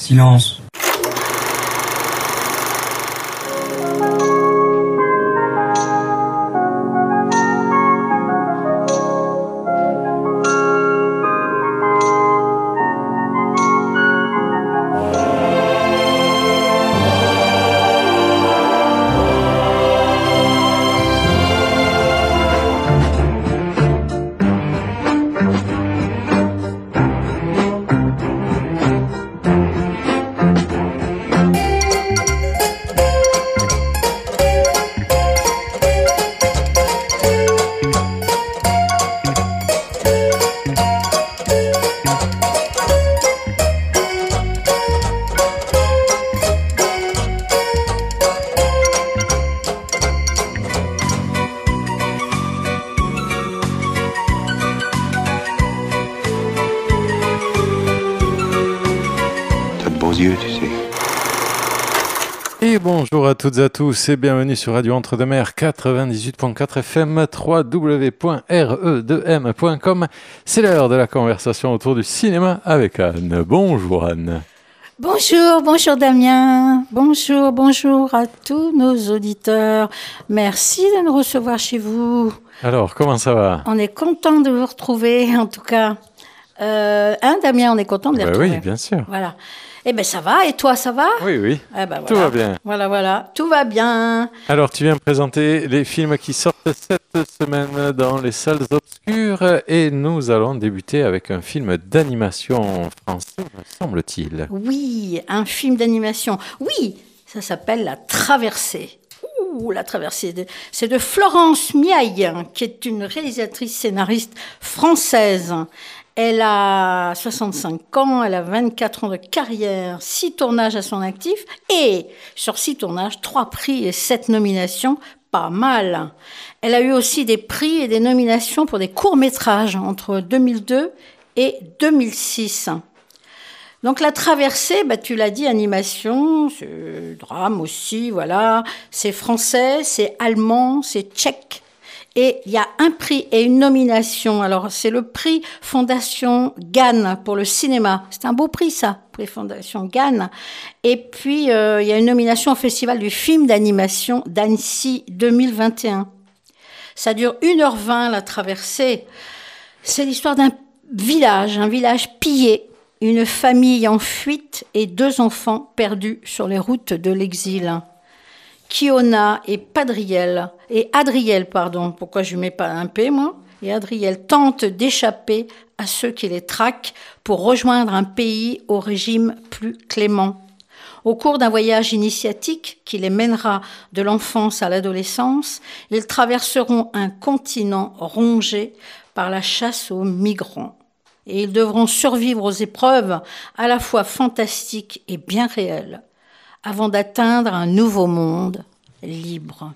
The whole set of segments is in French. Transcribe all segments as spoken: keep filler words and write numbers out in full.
Silence. Yeux, tu sais. Et bonjour à toutes et à tous et bienvenue sur Radio Entre-deux-Mers quatre-vingt-dix-huit virgule quatre F M, w w w point r e deux m point com. C'est l'heure de la conversation autour du cinéma avec Anne. Bonjour Anne. Bonjour, bonjour Damien. Bonjour, bonjour à tous nos auditeurs. Merci de nous recevoir chez vous. Alors, comment ça va ? On est content de vous retrouver, en tout cas. Euh, hein, Damien, on est content de les bah retrouver. Oui, bien sûr. Voilà. Eh bien, ça va. Et toi, ça va ? Oui, oui. Eh ben, voilà. Tout va bien. Voilà, voilà. Tout va bien. Alors, tu viens présenter les films qui sortent cette semaine dans les salles obscures et nous allons débuter avec un film d'animation français, me semble-t-il. Oui, un film d'animation. Oui, ça s'appelle La Traversée. Ouh, La Traversée. De... C'est de Florence Miaille, qui est une réalisatrice scénariste française. Elle a soixante-cinq ans, elle a vingt-quatre ans de carrière, six tournages à son actif et sur six tournages, trois prix et sept nominations, pas mal. Elle a eu aussi des prix et des nominations pour des courts-métrages entre deux mille deux et deux mille six. Donc La Traversée, bah, tu l'as dit, animation, c'est drame aussi, voilà. C'est français, c'est allemand, c'est tchèque. Et il y a un prix et une nomination. Alors, c'est le prix Fondation Gann pour le cinéma. C'est un beau prix, ça, prix Fondation Gann. Et puis, euh, il y a une nomination au Festival du film d'animation d'Annecy deux mille vingt et un. Ça dure une heure vingt, La Traversée. C'est l'histoire d'un village, un village pillé, une famille en fuite et deux enfants perdus sur les routes de l'exil. Kiona et Padriel, et Adriel, pardon, pourquoi je ne mets pas un P, moi, et Adriel tentent d'échapper à ceux qui les traquent pour rejoindre un pays au régime plus clément. Au cours d'un voyage initiatique qui les mènera de l'enfance à l'adolescence, ils traverseront un continent rongé par la chasse aux migrants. Et ils devront survivre aux épreuves à la fois fantastiques et bien réelles, avant d'atteindre un nouveau monde libre.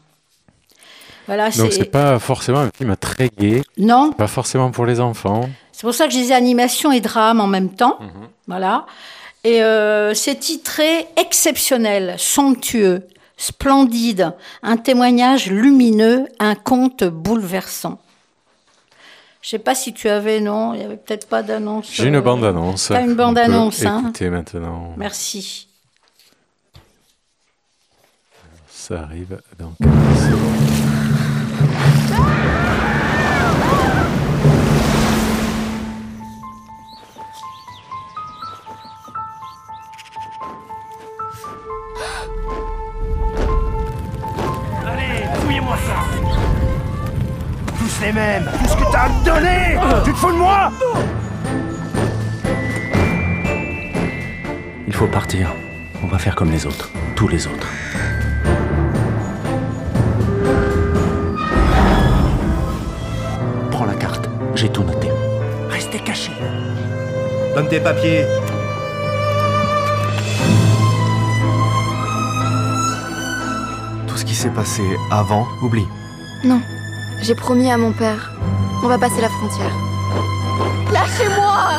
Voilà, donc, c'est... c'est pas forcément un film très gai. Non. Pas forcément pour les enfants. C'est pour ça que je disais animation et drame en même temps. Mm-hmm. Voilà. Et euh, c'est titré Exceptionnel, somptueux, splendide, un témoignage lumineux, un conte bouleversant. Je ne sais pas si tu avais, non, il n'y avait peut-être pas d'annonce. J'ai une bande-annonce. Tu as une bande-annonce, hein. Écoutez maintenant. Merci. Ça arrive dans quelques secondes. Allez, fouillez-moi ça. Tous les mêmes. Tout ce que t'as à me donner. Tu te fous de moi? Il faut partir. On va faire comme les autres. Tous les autres. Prends la carte. J'ai tout noté. Restez cachés. Donne tes papiers. Tout ce qui s'est passé avant, oublie. Non, j'ai promis à mon père. On va passer la frontière. Lâchez-moi!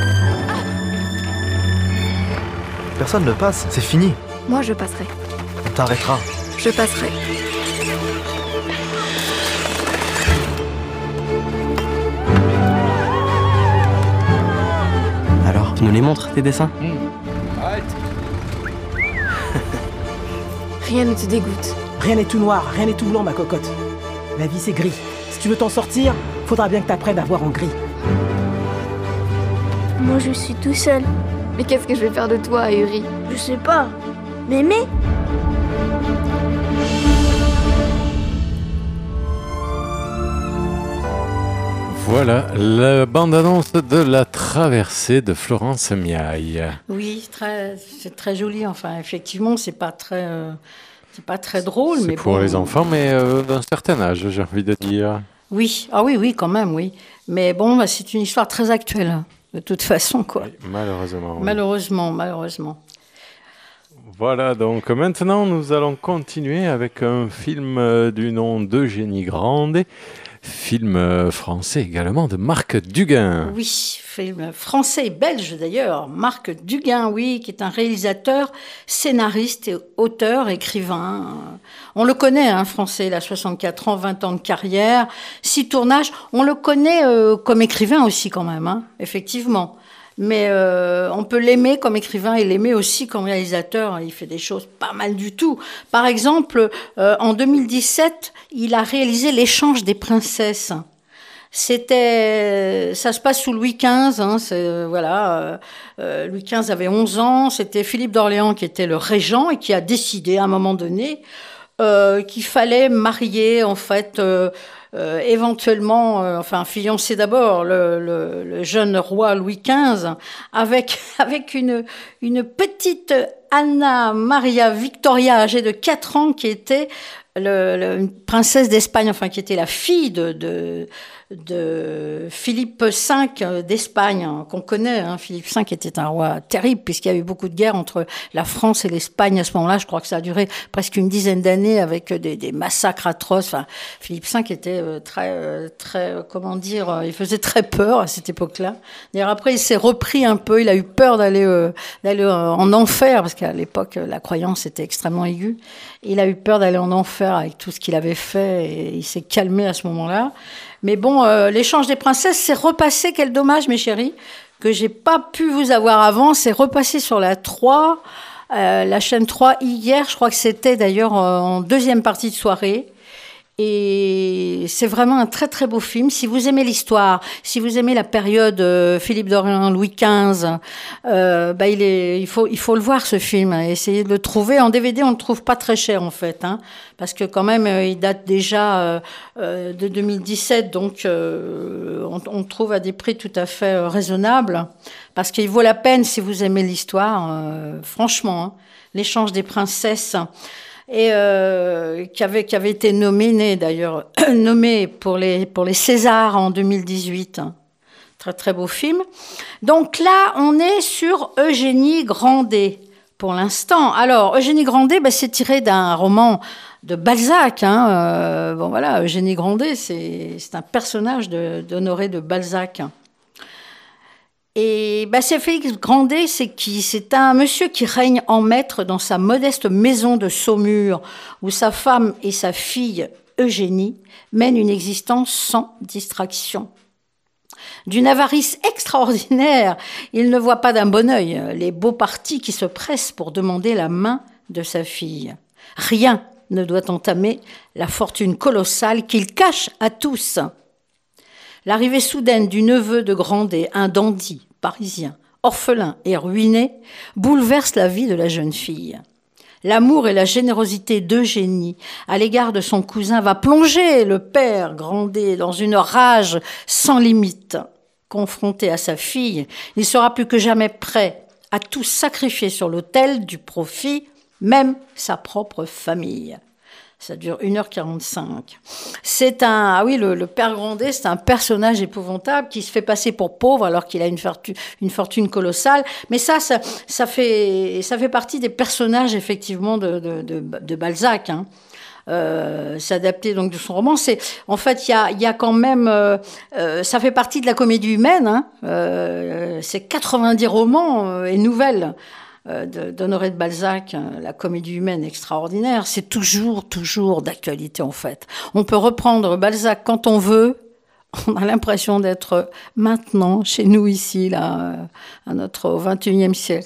Personne ne passe, c'est fini. Moi, je passerai. On t'arrêtera. Je passerai. Alors, tu nous les montres, tes dessins? Mmh. Halte. Rien ne te dégoûte. Rien n'est tout noir, rien n'est tout blanc, ma cocotte. La vie, c'est gris. Si tu veux t'en sortir, faudra bien que t'apprennes à voir en gris. Moi, je suis tout seul. Mais qu'est-ce que je vais faire de toi, Ahuri? Je sais pas. M'aimer? Voilà la bande-annonce de La Traversée de Florence Miaille. Oui, très, c'est très joli. Enfin, effectivement, c'est pas très, euh, c'est pas très drôle, C'est mais pour bon. les enfants, mais euh, d'un certain âge, j'ai envie de dire. Oui, ah oui, oui, quand même, oui. Mais bon, bah, c'est une histoire très actuelle, de toute façon, quoi. Oui, malheureusement. Oui. Malheureusement, malheureusement. Voilà, donc maintenant, nous allons continuer avec un film euh, du nom d'Eugénie Grandet. Film euh, français également de Marc Duguin. Oui, film français et belge d'ailleurs. Marc Duguin, oui, qui est un réalisateur, scénariste, et auteur, écrivain. On le connaît, hein, français, il a soixante-quatre ans, vingt ans de carrière, six tournages. On le connaît euh, comme écrivain aussi quand même, hein, effectivement. Mais euh, on peut l'aimer comme écrivain et l'aimer aussi comme réalisateur. Il fait des choses pas mal du tout. Par exemple, euh, en deux mille dix-sept, il a réalisé L'échange des princesses. C'était, ça se passe sous Louis quinze. Hein, c'est, voilà, euh, Louis quinze avait onze ans. C'était Philippe d'Orléans qui était le régent et qui a décidé à un moment donné euh, qu'il fallait marier en fait. Euh, Euh, éventuellement, euh, enfin fiancer d'abord le, le, le jeune roi Louis quinze avec avec une une petite Anna Maria Victoria âgée de quatre ans qui était le, le, une princesse d'Espagne, enfin qui était la fille de de, de Philippe cinq d'Espagne, hein, qu'on connaît. Hein. Philippe cinq était un roi terrible puisqu'il y a eu beaucoup de guerres entre la France et l'Espagne à ce moment-là. Je crois que ça a duré presque une dizaine d'années avec des, des massacres atroces. Enfin, Philippe cinq était euh, très, euh, très, euh, comment dire, euh, il faisait très peur à cette époque-là. D'ailleurs, après, il s'est repris un peu. Il a eu peur d'aller, euh, d'aller euh, en enfer parce qu'à l'époque, la croyance était extrêmement aiguë. Il a eu peur d'aller en enfer avec tout ce qu'il avait fait et il s'est calmé à ce moment-là. Mais bon, euh, l'échange des princesses, c'est repassé, quel dommage mes chéris, que j'ai pas pu vous avoir avant, c'est repassé sur la trois, euh, la chaîne trois hier, je crois que c'était d'ailleurs euh, en deuxième partie de soirée. Et c'est vraiment un très très beau film. Si vous aimez l'histoire, si vous aimez la période euh, Philippe d'Orléans, Louis quinze, euh, bah il est, il faut, il faut le voir ce film. Essayez de le trouver en D V D. On le trouve pas très cher en fait, hein, parce que quand même euh, il date déjà euh, euh, de deux mille dix-sept, donc euh, on, on le trouve à des prix tout à fait euh, raisonnables, parce qu'il vaut la peine si vous aimez l'histoire. Euh, franchement, hein, l'échange des princesses. Et euh, qui avait qui avait été nominé d'ailleurs nommé pour les pour les Césars en deux mille dix-huit. Très très beau film. Donc là, on est sur Eugénie Grandet pour l'instant. Alors Eugénie Grandet, bah, c'est tiré d'un roman de Balzac. Hein. Euh, bon voilà, Eugénie Grandet, c'est c'est un personnage de d'Honoré de Balzac. Et bah, c'est Félix Grandet, c'est qui? C'est un monsieur qui règne en maître dans sa modeste maison de Saumur, où sa femme et sa fille Eugénie mènent une existence sans distraction. D'une avarice extraordinaire, il ne voit pas d'un bon œil les beaux partis qui se pressent pour demander la main de sa fille. Rien ne doit entamer la fortune colossale qu'il cache à tous. L'arrivée soudaine du neveu de Grandet, un dandy parisien, orphelin et ruiné, bouleverse la vie de la jeune fille. L'amour et la générosité d'Eugénie à l'égard de son cousin va plonger le père Grandet dans une rage sans limite. Confronté à sa fille, il sera plus que jamais prêt à tout sacrifier sur l'autel du profit, même sa propre famille. Ça dure une heure quarante-cinq. C'est un, ah oui, le, le père Grandet, c'est un personnage épouvantable qui se fait passer pour pauvre alors qu'il a une fortune, une fortune colossale. Mais ça, ça, ça fait, ça fait partie des personnages effectivement de, de, de, de Balzac. Hein. Euh, c'est adapté donc de son roman. C'est, en fait, il y a, il y a quand même, euh, euh, ça fait partie de la comédie humaine. Hein. Euh, c'est quatre-vingt-dix romans euh, et nouvelles. d'Honoré de Balzac, la comédie humaine extraordinaire, c'est toujours, toujours d'actualité en fait. On peut reprendre Balzac quand on veut, on a l'impression d'être maintenant chez nous ici, là, à notre, au vingt et unième siècle.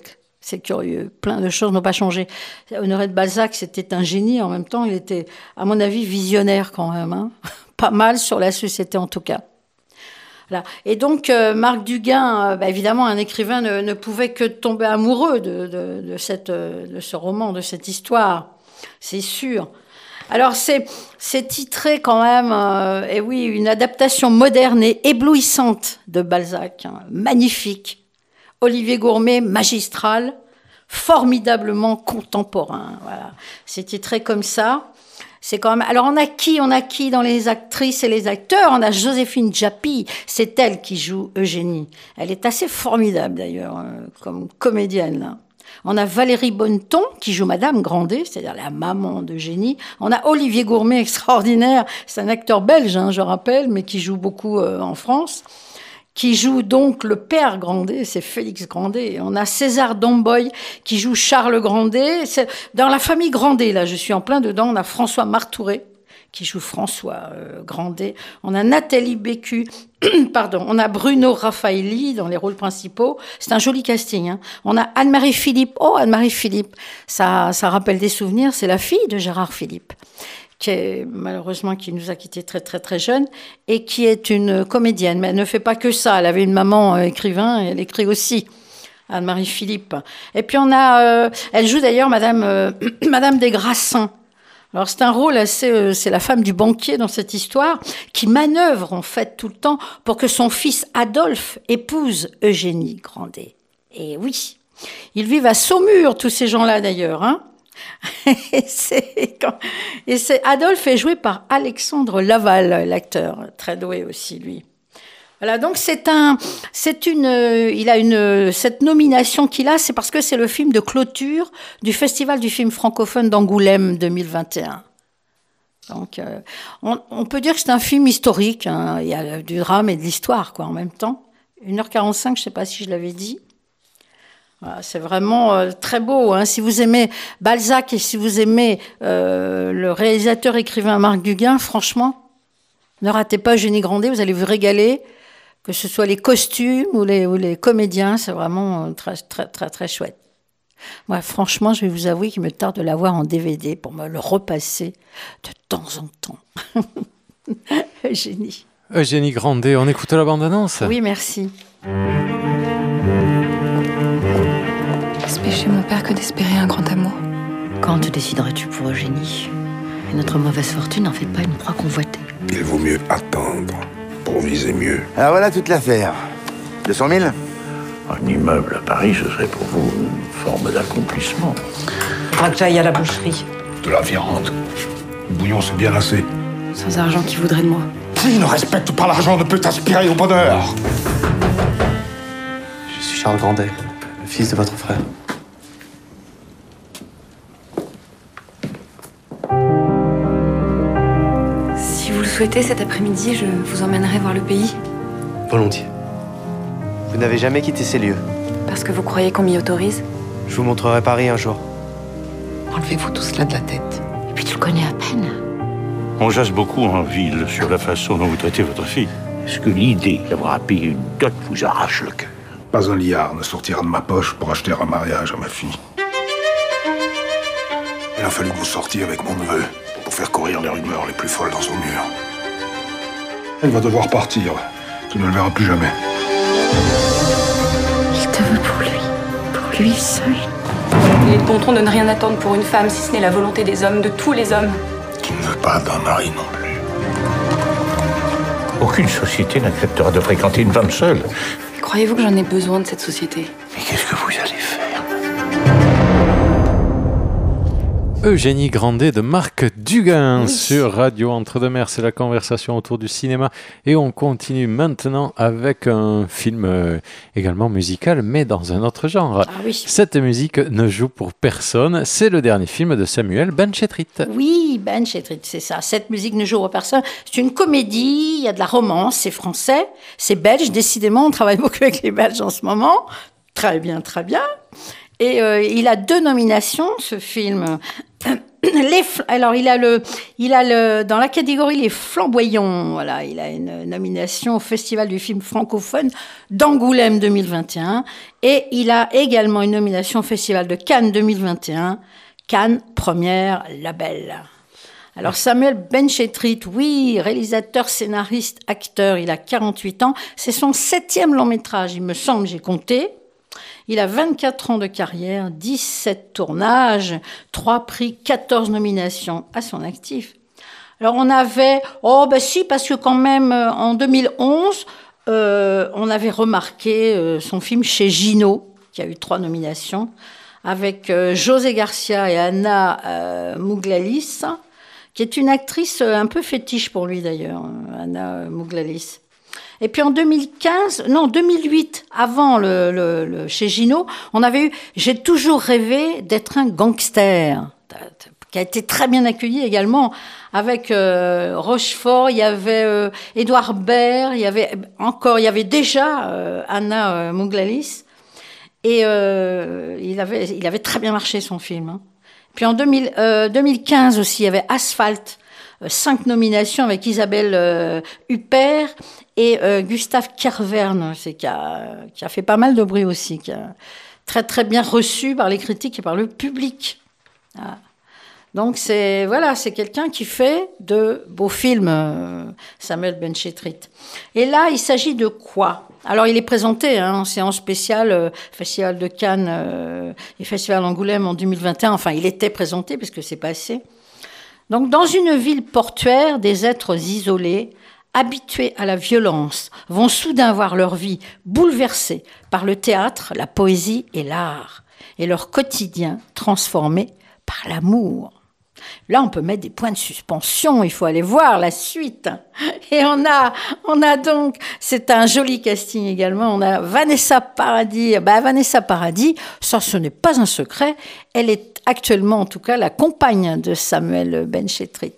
C'est curieux. Plein de choses n'ont pas changé. Honoré de Balzac, c'était un génie. En même temps, il était, à mon avis, visionnaire quand même. Hein. Pas mal sur la société, en tout cas. Voilà. Et donc, euh, Marc Duguin, euh, bah, évidemment, un écrivain ne, ne pouvait que tomber amoureux de, de, de, cette, de ce roman, de cette histoire. C'est sûr. Alors, c'est, c'est titré quand même, euh, et oui, une adaptation moderne et éblouissante de Balzac. Hein, magnifique. Olivier Gourmet, magistral, formidablement contemporain. Voilà. C'est titré comme ça. C'est quand même. Alors, on a qui On a qui dans les actrices et les acteurs? On a Joséphine Japy. C'est elle qui joue Eugénie. Elle est assez formidable, d'ailleurs, euh, comme comédienne. Là. On a Valérie Bonneton, qui joue Madame Grandet, c'est-à-dire la maman d'Eugénie. On a Olivier Gourmet, extraordinaire. C'est un acteur belge, hein, je rappelle, mais qui joue beaucoup euh, en France. Qui joue donc le père Grandet, c'est Félix Grandet. On a César Domboy qui joue Charles Grandet. C'est dans la famille Grandet, là, je suis en plein dedans. On a François Martouret qui joue François euh, Grandet. On a Nathalie Bécu, pardon. On a Bruno Raffaelli dans les rôles principaux. C'est un joli casting. Hein. On a Anne-Marie Philippe. Oh, Anne-Marie Philippe, ça, ça rappelle des souvenirs. C'est la fille de Gérard Philippe, qui est malheureusement qui nous a quittés très très très jeune et qui est une comédienne, mais elle ne fait pas que ça. Elle avait une maman euh, écrivain et elle écrit aussi, Anne-Marie Philippe. Et puis on a, euh, elle joue d'ailleurs Madame euh, Madame des Grassins. Alors c'est un rôle assez, euh, c'est la femme du banquier dans cette histoire qui manœuvre en fait tout le temps pour que son fils Adolphe épouse Eugénie Grandet. Et oui, ils vivent à Saumur tous ces gens-là d'ailleurs, hein. Et c'est, quand... et c'est Adolphe est joué par Alexandre Laval, l'acteur, très doué aussi lui. Voilà, donc c'est un, c'est une, il a une, cette nomination qu'il a, c'est parce que c'est le film de clôture du Festival du film francophone d'Angoulême deux mille vingt et un. Donc, euh, on, on peut dire que c'est un film historique. Hein. Il y a du drame et de l'histoire, quoi, en même temps. une heure quarante-cinq, je ne sais pas si je l'avais dit. Voilà, c'est vraiment euh, très beau. Hein. Si vous aimez Balzac et si vous aimez euh, le réalisateur-écrivain Marc Duguin, franchement, ne ratez pas Eugénie Grandet, vous allez vous régaler. Que ce soit les costumes ou les, ou les comédiens, c'est vraiment très, très, très, très chouette. Moi, franchement, je vais vous avouer qu'il me tarde de l'avoir en D V D pour me le repasser de temps en temps. Eugénie. Eugénie Grandet, on écoute la bande-annonce ? Oui, merci. Est-ce pécher mon père que d'espérer un grand amour ? Quand te décideras-tu pour Eugénie ? Et notre mauvaise fortune n'en fait pas une proie convoitée. Il vaut mieux attendre pour viser mieux. Alors voilà toute l'affaire. deux cent mille ? Un immeuble à Paris, ce serait pour vous une forme d'accomplissement. Faudra que j'aille à la boucherie. De la viande. Le bouillon, c'est bien assez. Sans argent, qui voudrait de moi ? Qui ne respecte pas l'argent ne peut aspirer au bonheur. Je suis Charles Grandet, le fils de votre frère. Si vous le souhaitez, cet après-midi, je vous emmènerai voir le pays. Volontiers. Vous n'avez jamais quitté ces lieux. Parce que vous croyez qu'on m'y autorise ? Je vous montrerai Paris un jour. Enlevez-vous tout cela de la tête. Et puis tu le connais à peine. On jase beaucoup en ville sur la façon dont vous traitez votre fille. Est-ce que l'idée d'avoir à payer une dot vous arrache le cœur ? Pas un liard ne sortira de ma poche pour acheter un mariage à ma fille. Il a fallu que vous sortiez avec mon neveu pour faire courir les rumeurs les plus folles dans son mur. Elle va devoir partir. Tu ne le verras plus jamais. Il te veut pour lui. Pour lui seul. Il est de bon ton de ne rien attendre pour une femme, si ce n'est la volonté des hommes, de tous les hommes. Tu ne veux pas d'un mari non plus. Aucune société n'acceptera de fréquenter une femme seule. Croyez-vous que j'en ai besoin de cette société ? Mais qu'est-ce que vous allez faire ? Eugénie Grandet de Marc Duguin oui. sur Radio Entre-deux-Mers. C'est la conversation autour du cinéma. Et on continue maintenant avec un film euh, également musical, mais dans un autre genre. Ah oui. Cette musique ne joue pour personne. C'est le dernier film de Samuel Benchetrit. Oui, Benchetrit, c'est ça. Cette musique ne joue pour personne. C'est une comédie, il y a de la romance, c'est français, c'est belge. Décidément, on travaille beaucoup avec les Belges en ce moment. Très bien, très bien. Et euh, il a deux nominations, ce film. les, alors il a le, il a le, dans la catégorie les flamboyants, voilà, il a une nomination au Festival du film francophone d'Angoulême deux mille vingt et un, et il a également une nomination au Festival de Cannes deux mille vingt et un, Cannes première label. Alors Samuel Benchetrit, oui, réalisateur, scénariste, acteur, il a quarante-huit ans, c'est son septième long métrage, il me semble, j'ai compté. Il a vingt-quatre ans de carrière, dix-sept tournages, trois prix, quatorze nominations à son actif. Alors on avait, oh ben si, parce que quand même en deux mille onze, euh, on avait remarqué euh, son film Chez Gino, qui a eu trois nominations, avec euh, José Garcia et Anna euh, Mouglalis, qui est une actrice un peu fétiche pour lui d'ailleurs, Anna Mouglalis. Et puis en deux mille quinze, non, deux mille huit, avant le, le, le chez Gino, on avait eu « J'ai toujours rêvé d'être un gangster », qui a été très bien accueilli également, avec euh, Rochefort, il y avait euh, Édouard Baird, il y avait encore, il y avait déjà euh, Anna euh, Mouglalis, et euh, il, avait, il avait très bien marché son film. Hein. Puis en deux mille, euh, deux mille quinze aussi, il y avait Asphalt, euh, cinq nominations avec Isabelle euh, Huppert, et euh, Gustave Kervern, c'est, qui, a, qui a fait pas mal de bruit aussi, qui a très très bien reçu par les critiques et par le public. Ah. Donc c'est voilà, c'est quelqu'un qui fait de beaux films, euh, Samuel Benchetrit. Et là, il s'agit de quoi ? Alors il est présenté hein, en séance spéciale, euh, Festival de Cannes euh, et Festival d'Angoulême en deux mille vingt et un. Enfin, il était présenté puisque c'est passé. Donc dans une ville portuaire, des êtres isolés, habitués à la violence, vont soudain voir leur vie bouleversée par le théâtre, la poésie et l'art, et leur quotidien transformé par l'amour. Là, on peut mettre des points de suspension, il faut aller voir la suite. Et on a, on a donc, c'est un joli casting également, on a Vanessa Paradis. Ben, Vanessa Paradis, ça ce n'est pas un secret, elle est actuellement en tout cas la compagne de Samuel Benchetrit.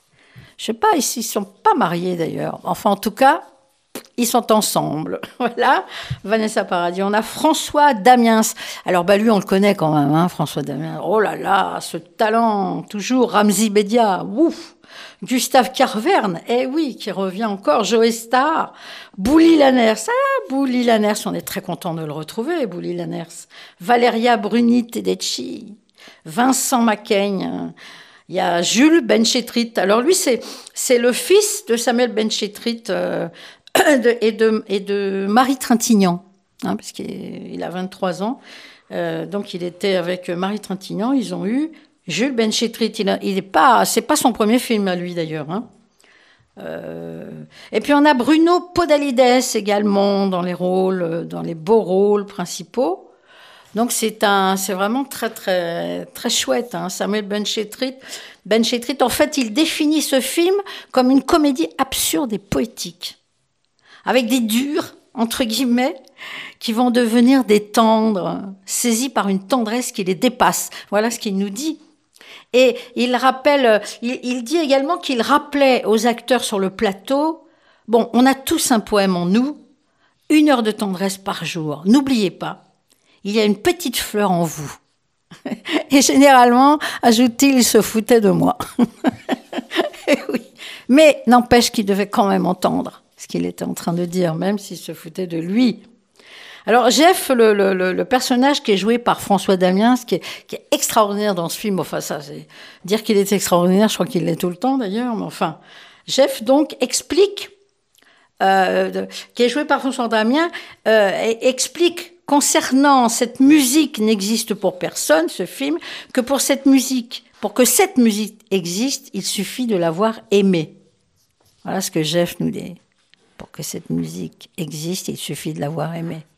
Je ne sais pas, ils ne sont pas mariés d'ailleurs. Enfin, en tout cas, ils sont ensemble. Voilà, Vanessa Paradis. On a François Damiens. Alors, bah, lui, on le connaît quand même, hein, François Damiens. Oh là là, ce talent, toujours. Ramzy Bedia, ouf. Gustave Kervern, eh oui, qui revient encore. Joe Star. Bouli Lanners. Ah, Bouli Lanners, on est très content de le retrouver, Bouli Lanners. Valeria Bruni Tedeschi. Vincent Macaigne. Il y a Jules Benchetrit. Alors lui, c'est, c'est le fils de Samuel Benchetrit euh, de, et, de, et de Marie Trintignant, hein, parce qu'il a vingt-trois ans. Euh, donc il était avec Marie Trintignant. Ils ont eu Jules Benchetrit. Il, a, il est pas, c'est pas son premier film à lui d'ailleurs. Hein. Euh, et puis on a Bruno Podalides également dans les rôles, dans les beaux rôles principaux. Donc c'est un, c'est vraiment très très très chouette. Hein. Samuel Benchetrit, Benchetrit, en fait, il définit ce film comme une comédie absurde et poétique, avec des durs entre guillemets qui vont devenir des tendres, saisis par une tendresse qui les dépasse. Voilà ce qu'il nous dit. Et il rappelle, il, il dit également qu'il rappelait aux acteurs sur le plateau, bon, on a tous un poème en nous, une heure de tendresse par jour. N'oubliez pas. Il y a une petite fleur en vous. Et généralement, ajoute-t-il, il se foutait de moi. Et oui. Mais n'empêche qu'il devait quand même entendre ce qu'il était en train de dire, même s'il se foutait de lui. Alors Jeff, le, le, le personnage qui est joué par François Damiens, qui est, qui est extraordinaire dans ce film, enfin ça, c'est dire qu'il est extraordinaire, je crois qu'il l'est tout le temps d'ailleurs, mais enfin, Jeff donc explique, euh, de, qui est joué par François Damiens, euh, explique concernant cette musique n'existe pour personne, ce film, que pour cette musique, pour que cette musique existe, il suffit de l'avoir aimée. Voilà ce que Jeff nous dit. Pour que cette musique existe, il suffit de l'avoir aimée.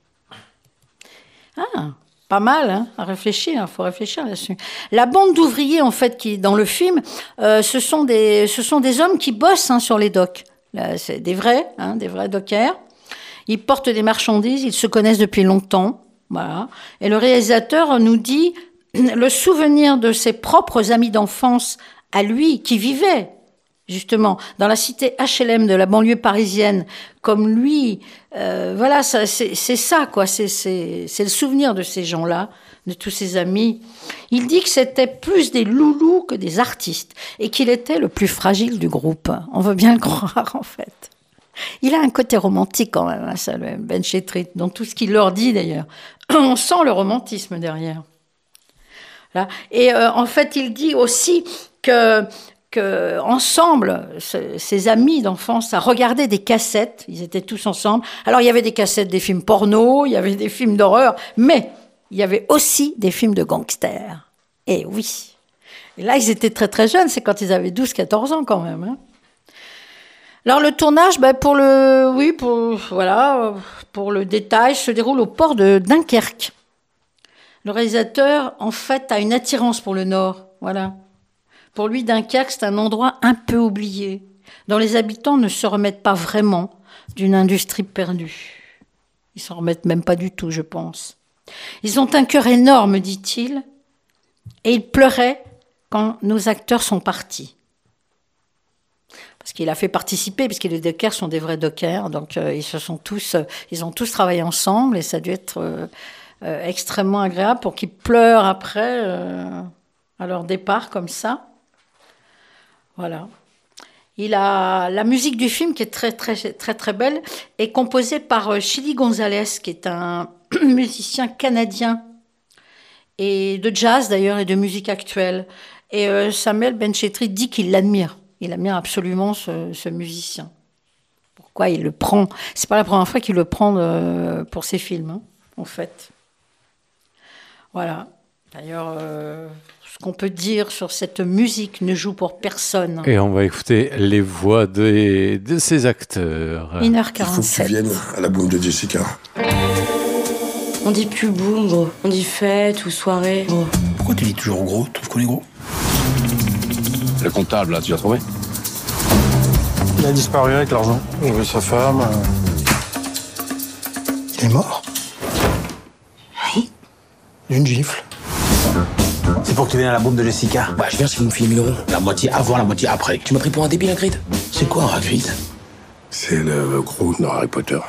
Ah, pas mal, hein, à réfléchir, il faut réfléchir là-dessus. La bande d'ouvriers, en fait, qui dans le film, euh, ce sont des, ce sont des hommes qui bossent hein, sur les docks. Là, c'est des vrais, hein, des vrais dockers. Ils portent des marchandises, ils se connaissent depuis longtemps. Voilà. Et le réalisateur nous dit le souvenir de ses propres amis d'enfance à lui, qui vivaient justement dans la cité H L M de la banlieue parisienne, comme lui. Euh, voilà, ça, c'est, c'est ça, quoi. C'est, c'est, c'est le souvenir de ces gens-là, de tous ses amis. Il dit que c'était plus des loulous que des artistes et qu'il était le plus fragile du groupe. On veut bien le croire, en fait. Il a un côté romantique quand même, hein, ça, le Ben Chetrit, dans tout ce qu'il leur dit d'ailleurs. On sent le romantisme derrière. Là. Et euh, en fait, il dit aussi que, que ensemble, ce, ses amis d'enfance, à regarder des cassettes. Ils étaient tous ensemble. Alors, il y avait des cassettes des films porno, il y avait des films d'horreur, mais il y avait aussi des films de gangsters. Et oui. Et là, ils étaient très très jeunes. C'est quand ils avaient douze quatorze ans quand même. Hein. Alors le tournage, ben, pour le, oui, pour voilà, pour le détail, se déroule au port de Dunkerque. Le réalisateur, en fait, a une attirance pour le Nord. Voilà. Pour lui, Dunkerque, c'est un endroit un peu oublié, dont les habitants ne se remettent pas vraiment d'une industrie perdue. Ils s'en remettent même pas du tout, je pense. Ils ont un cœur énorme, dit-il, et ils pleuraient quand nos acteurs sont partis. Parce qu'il a fait participer, puisque les dockers sont des vrais dockers, donc euh, ils se sont tous, euh, ils ont tous travaillé ensemble, et ça a dû être euh, euh, extrêmement agréable pour qu'ils pleurent après euh, à leur départ comme ça. Voilà. Il a la musique du film qui est très très très très belle est composée par euh, Chili Gonzalez, qui est un musicien canadien et de jazz d'ailleurs et de musique actuelle. Et euh, Samuel Ben Chetrit dit qu'il l'admire. Il admire absolument ce, ce musicien. Pourquoi il le prend ? C'est pas la première fois qu'il le prend de, pour ses films, hein, en fait. Voilà. D'ailleurs, euh, ce qu'on peut dire sur cette musique ne joue pour personne. Et on va écouter les voix de, de ces acteurs. une heure quarante-sept. Il faut que tu viennes à la boum de Jessica. On dit plus boum, gros. On dit fête ou soirée, gros. Pourquoi tu dis toujours gros ? Tu trouves qu'on est gros ? Le comptable, là, tu l'as trouvé? Il a disparu avec l'argent. Il avait sa femme. Euh... Il est mort? Oui. D'une gifle. C'est pour que tu viennes à la boum de Jessica. Bah, je viens si vous me filez mille euros. La moitié avant, la moitié après. Tu m'as pris pour un débile, Hagrid? C'est quoi, un Hagrid? C'est le gros dans Harry Potter.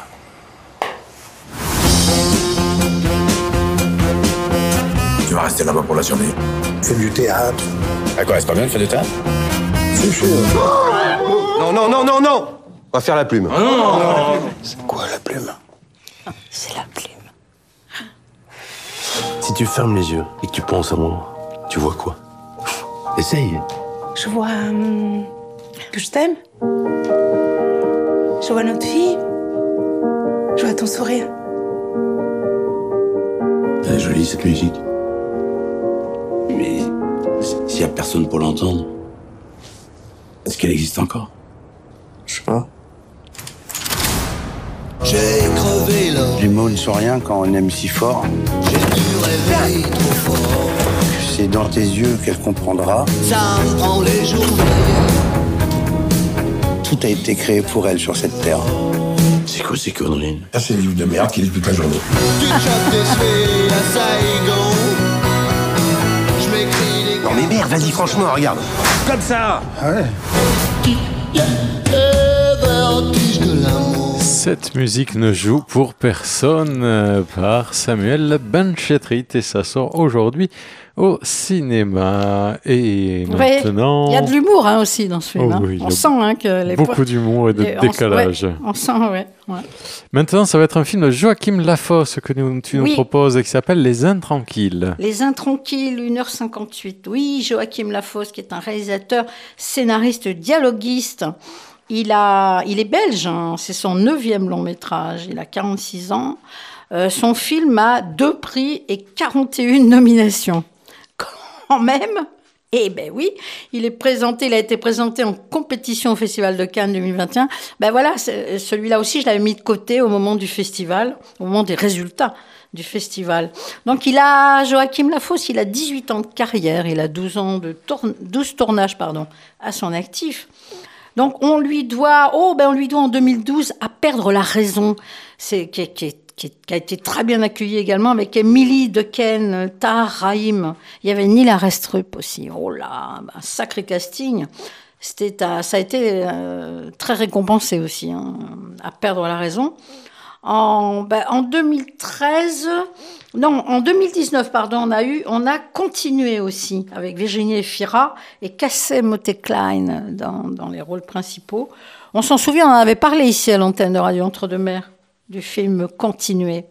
Tu vas rester là-bas pour la journée. Fais du théâtre. À quoi, c'est pas bien de faire du théâtre? C'est sûr. Non, non, non, non, non! On va faire la plume. Ah non, non, non. C'est quoi la plume? C'est la plume. Si tu fermes les yeux et que tu penses à moi, tu vois quoi? Essaye. Je vois hum, que je t'aime. Je vois notre fille. Je vois ton sourire. Elle est jolie, cette musique. Mais s'il y a personne pour l'entendre, est-ce qu'elle existe encore? Je sais pas. J'ai crevé là. Les mots ne sont rien quand on aime si fort. J'ai dû rêver trop fort. C'est dans tes yeux qu'elle comprendra. Ça me prend les journées. Tout a été créé pour elle sur cette terre. C'est quoi ces conneries? Ça, c'est le livre de merde qu'il lit toute la journée. Du Cap d'Essuie à Saigon. Je m'écris des... Non mais merde, vas-y, franchement, regarde. Comme ça. Ah ouais. Cette musique ne joue pour personne euh, par Samuel Ben Chetrit et ça sort aujourd'hui au cinéma. Et maintenant... Il y a de l'humour hein, aussi dans ce film. Oh, hein. oui, on sent hein, que les beaucoup d'humour et de les... décalage. Ouais, on sent, ouais, ouais. Maintenant, ça va être un film de Joachim Lafosse que nous, tu oui. nous proposes et qui s'appelle Les Intranquilles. Les Intranquilles, une heure cinquante-huit. Oui, Joachim Lafosse, qui est un réalisateur, scénariste, dialoguiste. Il, a, il est belge, hein, c'est son neuvième long métrage, il a quarante-six ans. Euh, son film a deux prix et quarante et une nominations. Quand même, eh ben oui, il est présenté, il a été présenté en compétition au Festival de Cannes deux mille vingt et un. Ben voilà, celui-là aussi, je l'avais mis de côté au moment du festival, au moment des résultats du festival. Donc il a, Joachim Lafosse, il a dix-huit ans de carrière, il a douze ans de tourn- douze tournages pardon, à son actif. Donc on lui doit, oh ben on lui doit en deux mille douze À perdre la raison, c'est qui, qui, qui, qui a été très bien accueilli également avec Émilie Dequesne, Tahar Rahim. Il y avait Neil Arestrup aussi. Oh là, un sacré casting. C'était, ça a été euh, très récompensé aussi. Hein, à perdre la raison. En, ben, en deux mille treize, non, en deux mille dix-neuf, pardon, on a eu, on a continué aussi avec Virginie Efira et Casey Motte-Klein dans, dans les rôles principaux. On s'en souvient, on en avait parlé ici à l'antenne de Radio Entre-deux-Mers, du film Continuer.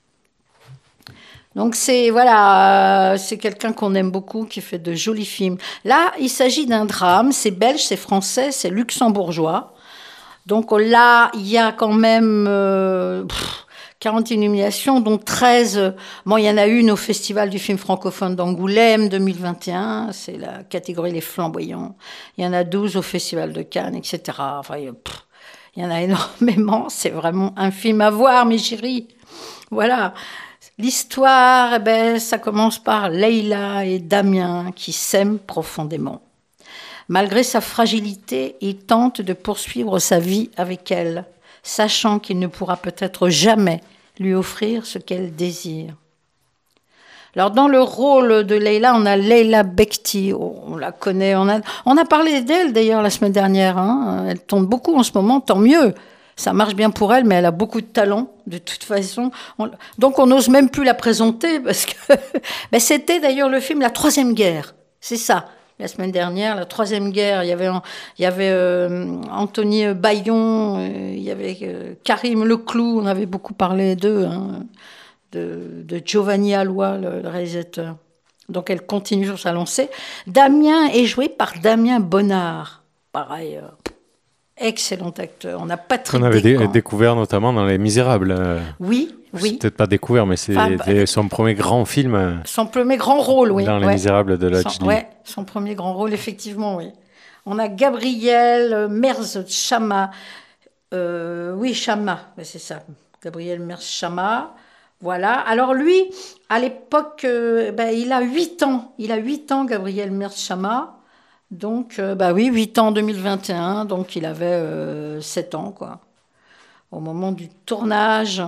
Donc c'est voilà, euh, c'est quelqu'un qu'on aime beaucoup, qui fait de jolis films. Là, il s'agit d'un drame, c'est belge, c'est français, c'est luxembourgeois. Donc là, il y a quand même euh, pff, quarante nominations, dont treize. Bon, il y en a une au Festival du film francophone d'Angoulême deux mille vingt et un, c'est la catégorie Les Flamboyants. Il y en a douze au Festival de Cannes, et cetera. Enfin, pff, il y en a énormément. C'est vraiment un film à voir, mes chéris. Voilà. L'histoire, eh ben, ça commence par Leïla et Damien qui s'aiment profondément. Malgré sa fragilité, il tente de poursuivre sa vie avec elle, sachant qu'il ne pourra peut-être jamais lui offrir ce qu'elle désire. Alors, dans le rôle de Leïla, on a Leïla Bekti, on la connaît, on a, on a parlé d'elle d'ailleurs la semaine dernière, hein. Elle tourne beaucoup en ce moment, tant mieux. Ça marche bien pour elle, mais elle a beaucoup de talent, de toute façon. On, donc, on n'ose même plus la présenter, parce que ben, c'était d'ailleurs le film La Troisième Guerre, c'est ça. La semaine dernière, la Troisième Guerre, il y avait, il y avait euh, Anthony Bayon, euh, il y avait euh, Karim Leclou, on avait beaucoup parlé d'eux, hein, de, de Giovanni Allois, le, le réalisateur. Donc elle continue sur sa lancée. Damien est joué par Damien Bonnard, pareil, euh, excellent acteur. On a Patrick On avait dé- Descamps. découvert notamment dans Les Misérables. Euh, oui, oui. C'est peut-être pas découvert, mais c'est Enfin, des- son premier grand film. euh, Son premier grand rôle, oui. Dans Les ouais. Misérables de la son, Gilly. ouais, son premier grand rôle, effectivement, oui. On a Gabriel Merz-Chama. Euh, oui, Chama, ouais, c'est ça. Gabriel Merz-Chama. Voilà. Alors lui, à l'époque, euh, ben, il a huit ans. Il a huit ans, Gabriel Merz-Chama. Donc, euh, bah oui, huit ans en deux mille vingt et un. Donc, il avait euh, sept ans, quoi. Au moment du tournage.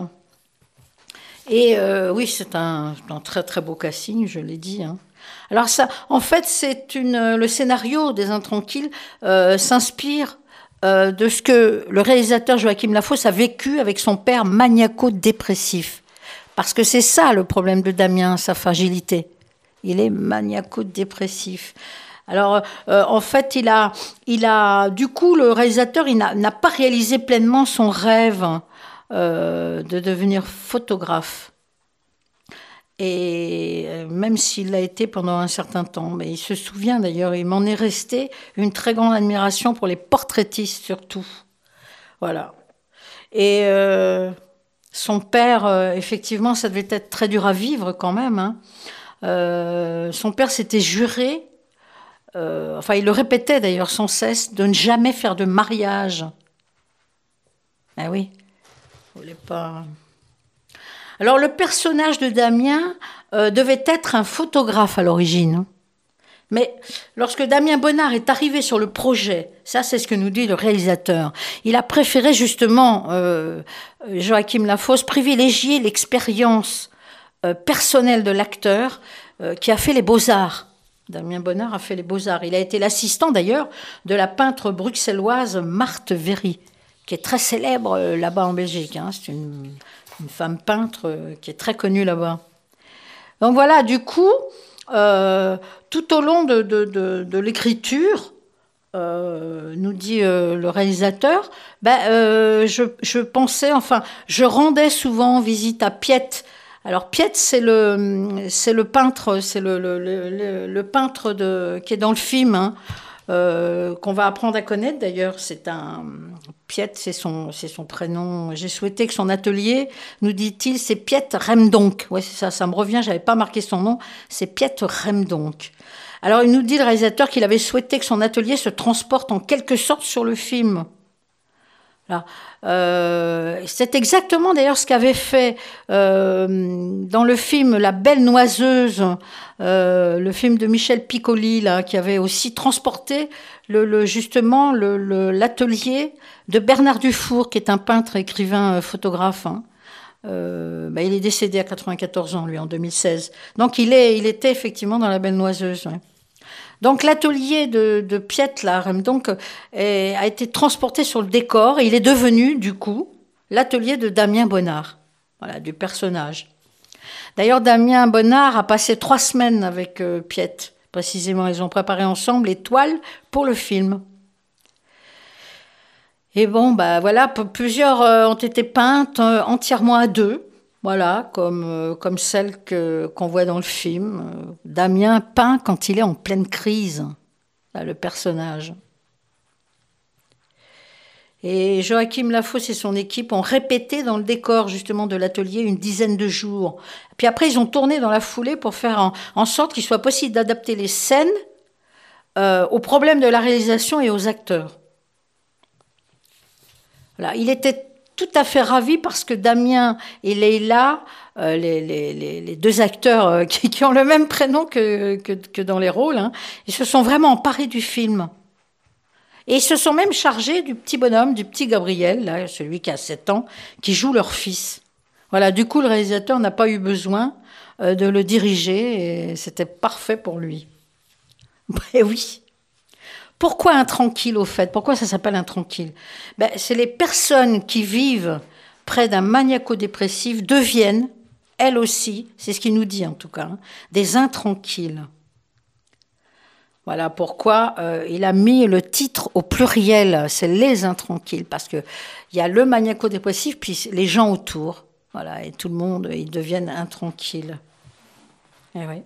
Et euh, oui, c'est un, un très très beau casting, je l'ai dit. Hein. Alors ça, en fait, c'est une le scénario des Intranquilles euh, s'inspire euh, de ce que le réalisateur Joachim Lafosse a vécu avec son père maniaco-dépressif. Parce que c'est ça le problème de Damien, sa fragilité. Il est maniaco-dépressif. Alors, euh, en fait, il a, il a, du coup, le réalisateur, il n'a, n'a pas réalisé pleinement son rêve euh, de devenir photographe. Et euh, même s'il l'a été pendant un certain temps, mais il se souvient d'ailleurs, il m'en est resté une très grande admiration pour les portraitistes surtout. Voilà. Et euh, son père, euh, effectivement, ça devait être très dur à vivre quand même. Hein. Euh, son père s'était juré. Euh, enfin, il le répétait d'ailleurs sans cesse, de ne jamais faire de mariage. Ah oui, il voulait pas. Alors, le personnage de Damien euh, devait être un photographe à l'origine. Mais lorsque Damien Bonnard est arrivé sur le projet, ça c'est ce que nous dit le réalisateur, il a préféré justement, euh, Joachim Lafosse, privilégier l'expérience euh, personnelle de l'acteur euh, qui a fait les beaux-arts. Damien Bonnard a fait les Beaux-Arts. Il a été l'assistant, d'ailleurs, de la peintre bruxelloise Marthe Véry, qui est très célèbre euh, là-bas en Belgique. Hein. C'est une, une femme peintre euh, qui est très connue là-bas. Donc voilà, du coup, euh, tout au long de, de, de, de l'écriture, euh, nous dit euh, le réalisateur, ben, euh, je, je pensais, enfin, je rendais souvent visite à Piet. Alors Piet, c'est le, c'est le peintre, c'est le, le, le, le peintre de, qui est dans le film, hein, euh, qu'on va apprendre à connaître d'ailleurs. C'est un Piet, c'est son, c'est son prénom. J'ai souhaité que son atelier, nous dit-il, c'est Piet Remdonck. Ouais, c'est ça, ça me revient. J'avais pas marqué son nom. C'est Piet Remdonck. Alors il nous dit le réalisateur qu'il avait souhaité que son atelier se transporte en quelque sorte sur le film. Là. Euh, c'est exactement d'ailleurs ce qu'avait fait euh, dans le film La Belle Noiseuse, euh, le film de Michel Piccoli, là, qui avait aussi transporté le, le, justement le, le, l'atelier de Bernard Dufour, qui est un peintre, écrivain, euh, photographe. Hein. Euh, bah, il est décédé à quatre-vingt-quatorze ans, lui, en deux mille seize. Donc il, est, il était effectivement dans La Belle Noiseuse. Ouais. Donc l'atelier de, de Piet, là, donc, est, a été transporté sur le décor et il est devenu, du coup, l'atelier de Damien Bonnard, voilà, du personnage. D'ailleurs, Damien Bonnard a passé trois semaines avec euh, Piette, précisément. Ils ont préparé ensemble les toiles pour le film. Et bon, bah voilà, p- plusieurs euh, ont été peintes euh, entièrement à deux, voilà, comme, euh, comme celle que, qu'on voit dans le film. Euh, Damien peint quand il est en pleine crise, là, le personnage. Et Joachim Lafosse et son équipe ont répété dans le décor justement de l'atelier une dizaine de jours. Puis après, ils ont tourné dans la foulée pour faire en, en sorte qu'il soit possible d'adapter les scènes euh, aux problèmes de la réalisation et aux acteurs. Voilà. Il était tout à fait ravi parce que Damien et Leïla, euh, les, les, les, les deux acteurs euh, qui, qui ont le même prénom que, que, que dans les rôles, hein, ils se sont vraiment emparés du film. Et ils se sont même chargés du petit bonhomme, du petit Gabriel, là, celui qui a sept ans, qui joue leur fils. Voilà, du coup, le réalisateur n'a pas eu besoin euh, de le diriger et c'était parfait pour lui. Ben oui. Pourquoi intranquille, au fait ? Pourquoi ça s'appelle intranquille ? Ben, c'est les personnes qui vivent près d'un maniaco-dépressif deviennent, elles aussi, c'est ce qu'il nous dit en tout cas, hein, des intranquilles. Voilà pourquoi euh, il a mis le titre au pluriel, c'est les intranquilles, parce que il y a le maniaco-dépressif, puis les gens autour, voilà, et tout le monde, ils deviennent intranquilles. Et oui.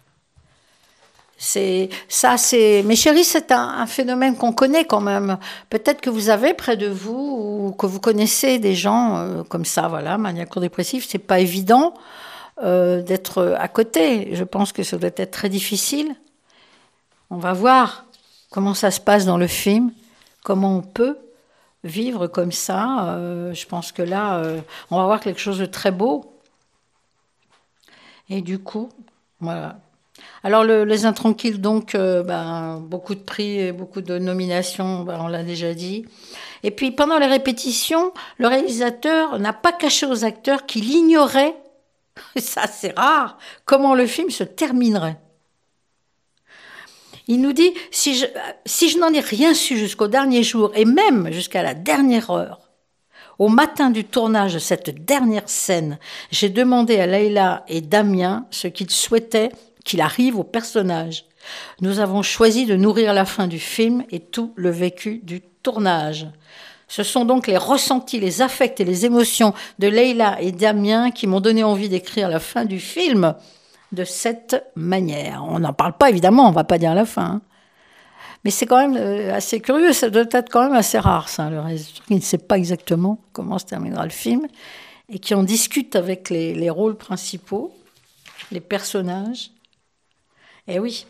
C'est ça, c'est. Mes chéris, c'est un, un phénomène qu'on connaît quand même. Peut-être que vous avez près de vous ou que vous connaissez des gens euh, comme ça, voilà, maniaco-dépressif. C'est pas évident euh, d'être à côté. Je pense que ça doit être très difficile. On va voir comment ça se passe dans le film, comment on peut vivre comme ça. Euh, je pense que là, euh, on va voir quelque chose de très beau. Et du coup, voilà. Alors, le, les Intranquilles, donc, euh, ben, beaucoup de prix et beaucoup de nominations, ben, on l'a déjà dit. Et puis, pendant les répétitions, le réalisateur n'a pas caché aux acteurs qu'il ignorait, ça c'est rare, comment le film se terminerait. Il nous dit, si je, si je n'en ai rien su jusqu'au dernier jour, et même jusqu'à la dernière heure, au matin du tournage de cette dernière scène, j'ai demandé à Leïla et Damien ce qu'ils souhaitaient qu'il arrive au personnage. Nous avons choisi de nourrir la fin du film et tout le vécu du tournage. Ce sont donc les ressentis, les affects et les émotions de Leïla et Damien qui m'ont donné envie d'écrire la fin du film de cette manière. On n'en parle pas, évidemment, on ne va pas dire la fin. Hein. Mais c'est quand même assez curieux, ça doit être quand même assez rare, ça, le réalisateur qui ne sait pas exactement comment se terminera le film et qui en discute avec les, les rôles principaux, les personnages. Eh oui.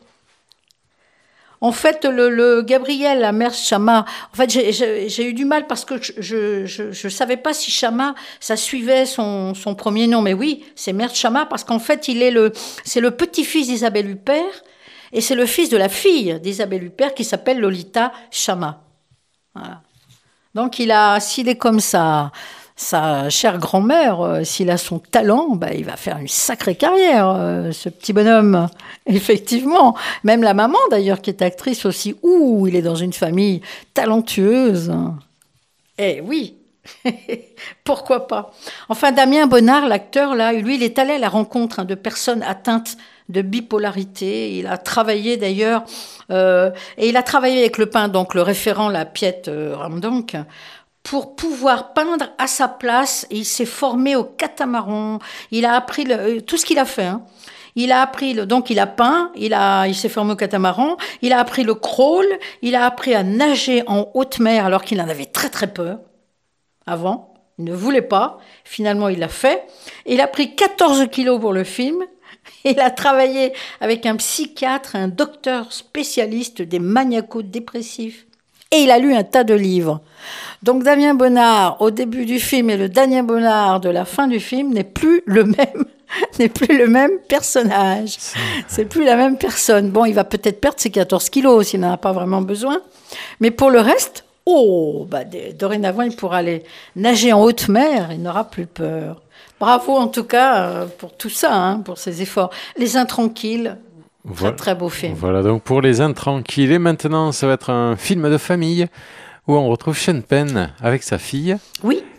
En fait, le, le Gabriel, la mère Chama, en fait, j'ai, j'ai, j'ai eu du mal parce que je je, je savais pas si Chama, ça suivait son, son premier nom. Mais oui, c'est mère Chama parce qu'en fait, il est le, c'est le petit-fils d'Isabelle Huppert et c'est le fils de la fille d'Isabelle Huppert qui s'appelle Lolita Chama. Voilà. Donc, il a, s'il est comme ça, sa chère grand-mère, euh, s'il a son talent, bah, il va faire une sacrée carrière, euh, ce petit bonhomme. Effectivement. Même la maman, d'ailleurs, qui est actrice aussi. Ouh, il est dans une famille talentueuse. Eh oui, pourquoi pas. Enfin, Damien Bonnard, l'acteur, là, lui, il est allé à la rencontre hein, de personnes atteintes de bipolarité. Il a travaillé, d'ailleurs, euh, et il a travaillé avec le peintre, donc le référent, la Piette euh, Ramdank, pour pouvoir peindre à sa place. Et il s'est formé au catamaran. Il a appris le, tout ce qu'il a fait. Hein. Il a appris, le, donc il a peint, il, a, il s'est formé au catamaran, il a appris le crawl, il a appris à nager en haute mer alors qu'il en avait très très peur avant. Il ne voulait pas. Finalement, il l'a fait. Il a pris quatorze kilos pour le film. Il a travaillé avec un psychiatre, un docteur spécialiste des maniaco-dépressifs. Et il a lu un tas de livres. Donc Damien Bonnard, au début du film, et le Damien Bonnard de la fin du film n'est plus le même, n'est plus le même personnage. C'est plus la même personne. Bon, il va peut-être perdre ses quatorze kilos s'il n'en a pas vraiment besoin. Mais pour le reste, oh, bah, dorénavant, il pourra aller nager en haute mer. Il n'aura plus peur. Bravo en tout cas pour tout ça, hein, pour ses efforts. Les Intranquilles. Voilà. Très, très beau film. Voilà, donc pour Les Intranquilles. Et maintenant, ça va être un film de famille où on retrouve Sean Penn avec sa fille. Oui.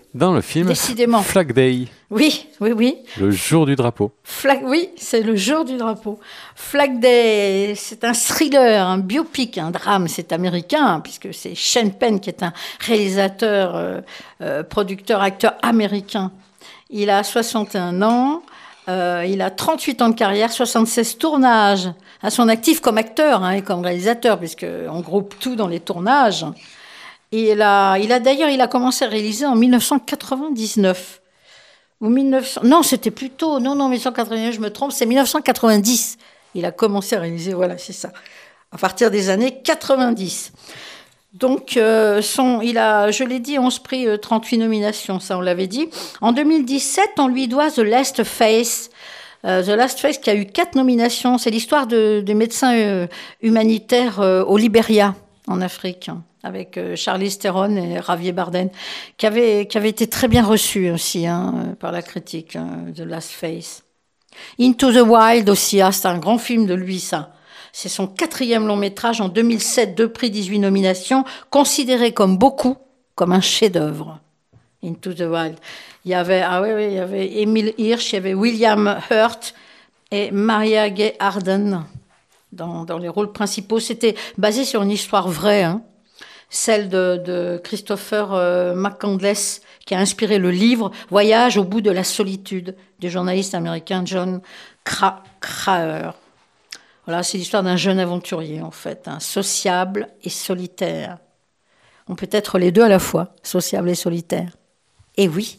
dans le film Décidément. Flag Day. Oui, oui, oui. Le jour du drapeau. Flag, oui, c'est le jour du drapeau. Flag Day, c'est un thriller, un biopic, un drame. C'est américain, puisque c'est Sean Penn qui est un réalisateur, euh, euh, producteur, acteur américain. Il a soixante et un ans. Euh, il a trente-huit ans de carrière, soixante-seize tournages à son actif comme acteur hein, et comme réalisateur, puisqu'on groupe tout dans les tournages. Et il a, il a d'ailleurs, il a commencé à réaliser en mille neuf cent quatre-vingt-dix-neuf. Ou mille neuf cents, non, c'était plus tôt. Non, non, mille neuf cent quatre-vingt-dix, je me trompe, c'est mille neuf cent quatre-vingt-dix. Il a commencé à réaliser, voilà, c'est ça. À partir des années quatre-vingt-dix. Donc, euh, son, il a, je l'ai dit, onze prix, euh, trente-huit nominations, ça on l'avait dit. En deux mille dix-sept, on lui doit The Last Face. Euh, The Last Face qui a eu quatre nominations. C'est l'histoire de, des médecins euh, humanitaires euh, au Libéria, en Afrique, hein, avec euh, Charlize Theron et Javier Bardem, qui avait, qui avait été très bien reçu aussi hein, par la critique, hein, The Last Face. Into the Wild aussi, ah, c'est un grand film de lui, ça. C'est son quatrième long métrage en deux mille sept, deux prix, dix-huit nominations, considéré comme beaucoup, comme un chef-d'œuvre. Into the Wild. Il y avait, ah oui, oui, il y avait Emile Hirsch, il y avait William Hurt et Maria Gay Harden dans, dans les rôles principaux. C'était basé sur une histoire vraie, hein, celle de, de Christopher euh, McCandless, qui a inspiré le livre Voyage au bout de la solitude du journaliste américain John Krakauer. Voilà, c'est l'histoire d'un jeune aventurier, en fait, hein, sociable et solitaire. On peut être les deux à la fois, sociable et solitaire. Et oui,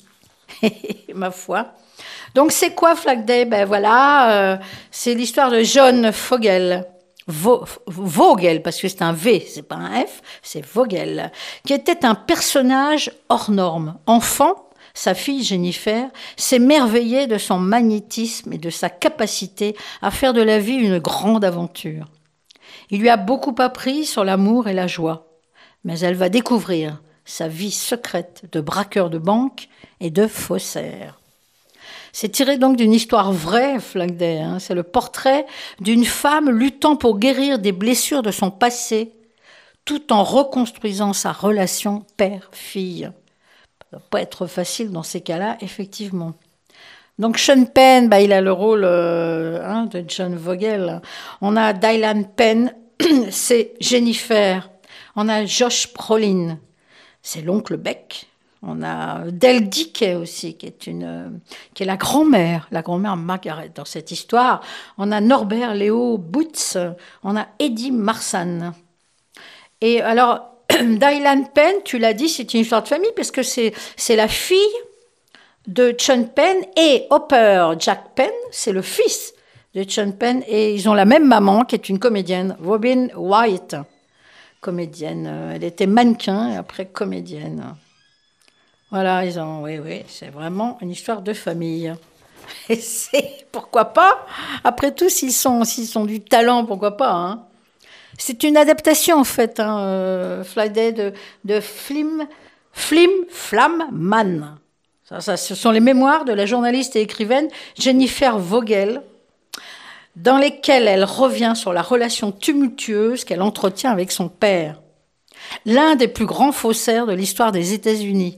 ma foi. Donc, c'est quoi Flag Day? Ben voilà, euh, c'est l'histoire de John Vogel. Vo- Vogel, parce que c'est un V, c'est pas un F, c'est Vogel, qui était un personnage hors norme. Enfant, sa fille Jennifer s'émerveillait de son magnétisme et de sa capacité à faire de la vie une grande aventure. Il lui a beaucoup appris sur l'amour et la joie, mais elle va découvrir sa vie secrète de braqueur de banque et de faussaire. C'est tiré donc d'une histoire vraie, Flag Day, hein. C'est le portrait d'une femme luttant pour guérir des blessures de son passé, tout en reconstruisant sa relation père-fille. Ça ne doit pas être facile dans ces cas-là, effectivement. Donc Sean Penn, bah, il a le rôle euh, hein, de John Vogel. On a Dylan Penn, c'est Jennifer. On a Josh Brolin, c'est l'oncle Beck. On a Del Dickey aussi, qui est, une, qui est la grand-mère, la grand-mère Margaret dans cette histoire. On a Norbert Léo Butz, on a Eddie Marsan. Et alors, Dylan Penn, tu l'as dit, c'est une histoire de famille, parce que c'est, c'est la fille de Sean Penn, et Hopper Jack Penn, c'est le fils de Sean Penn, et ils ont la même maman, qui est une comédienne, Robin White. Comédienne, elle était mannequin, et après comédienne. Voilà, ils ont, oui, oui, c'est vraiment une histoire de famille. Et c'est, pourquoi pas? Après tout, s'ils sont, s'ils sont du talent, pourquoi pas, hein? C'est une adaptation, en fait, hein, euh, Flag Day de, de Flim, Flim Flam Man. Ça, ça, ce sont les mémoires de la journaliste et écrivaine Jennifer Vogel, dans lesquelles elle revient sur la relation tumultueuse qu'elle entretient avec son père, l'un des plus grands faussaires de l'histoire des États-Unis.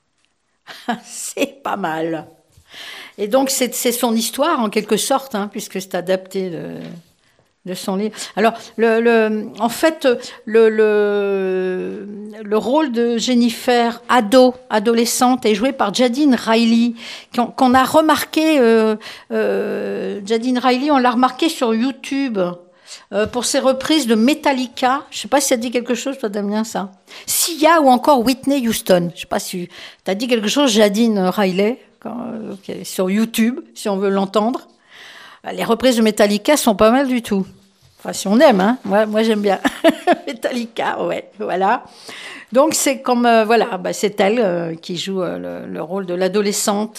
C'est pas mal. Et donc, c'est, c'est son histoire, en quelque sorte, hein, puisque c'est adapté de, de son livre. Alors, le, le, en fait, le, le, le rôle de Jennifer, ado, adolescente, est joué par Jadine Riley, qu'on, qu'on a remarqué, euh, euh, Jadine Riley, on l'a remarqué sur YouTube, Euh, pour ses reprises de Metallica. Je ne sais pas si ça te dit quelque chose, toi, Damien, ça. Sia ou encore Whitney Houston. Je ne sais pas si tu as dit quelque chose, Jadine Riley, quand, euh, okay, sur YouTube, si on veut l'entendre. Les reprises de Metallica sont pas mal du tout. Enfin, si on aime, hein. Moi, moi j'aime bien. Metallica, ouais, voilà. Donc, c'est comme, euh, voilà, bah, c'est elle euh, qui joue euh, le, le rôle de l'adolescente.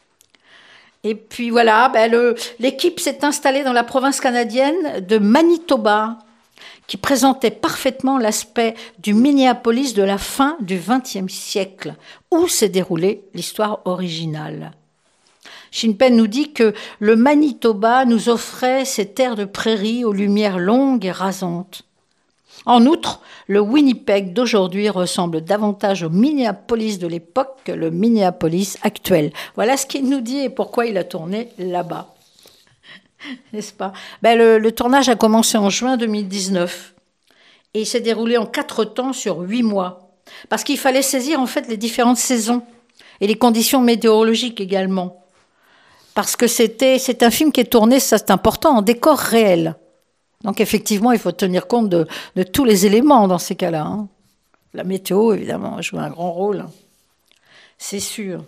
Et puis voilà, ben le, l'équipe s'est installée dans la province canadienne de Manitoba, qui présentait parfaitement l'aspect du Minneapolis de la fin du vingtième siècle, où s'est déroulée l'histoire originale. Sean Penn nous dit que le Manitoba nous offrait ces terres de prairies aux lumières longues et rasantes. En outre, le Winnipeg d'aujourd'hui ressemble davantage au Minneapolis de l'époque que le Minneapolis actuel. Voilà ce qu'il nous dit et pourquoi il a tourné là-bas. N'est-ce pas? Ben, le, le tournage a commencé en juin deux mille dix-neuf et il s'est déroulé en quatre temps sur huit mois. Parce qu'il fallait saisir en fait les différentes saisons et les conditions météorologiques également. Parce que c'était, c'est un film qui est tourné, ça c'est important, en décor réel. Donc effectivement, il faut tenir compte de, de tous les éléments dans ces cas-là. Hein. La météo, évidemment, joue un grand rôle. C'est sûr.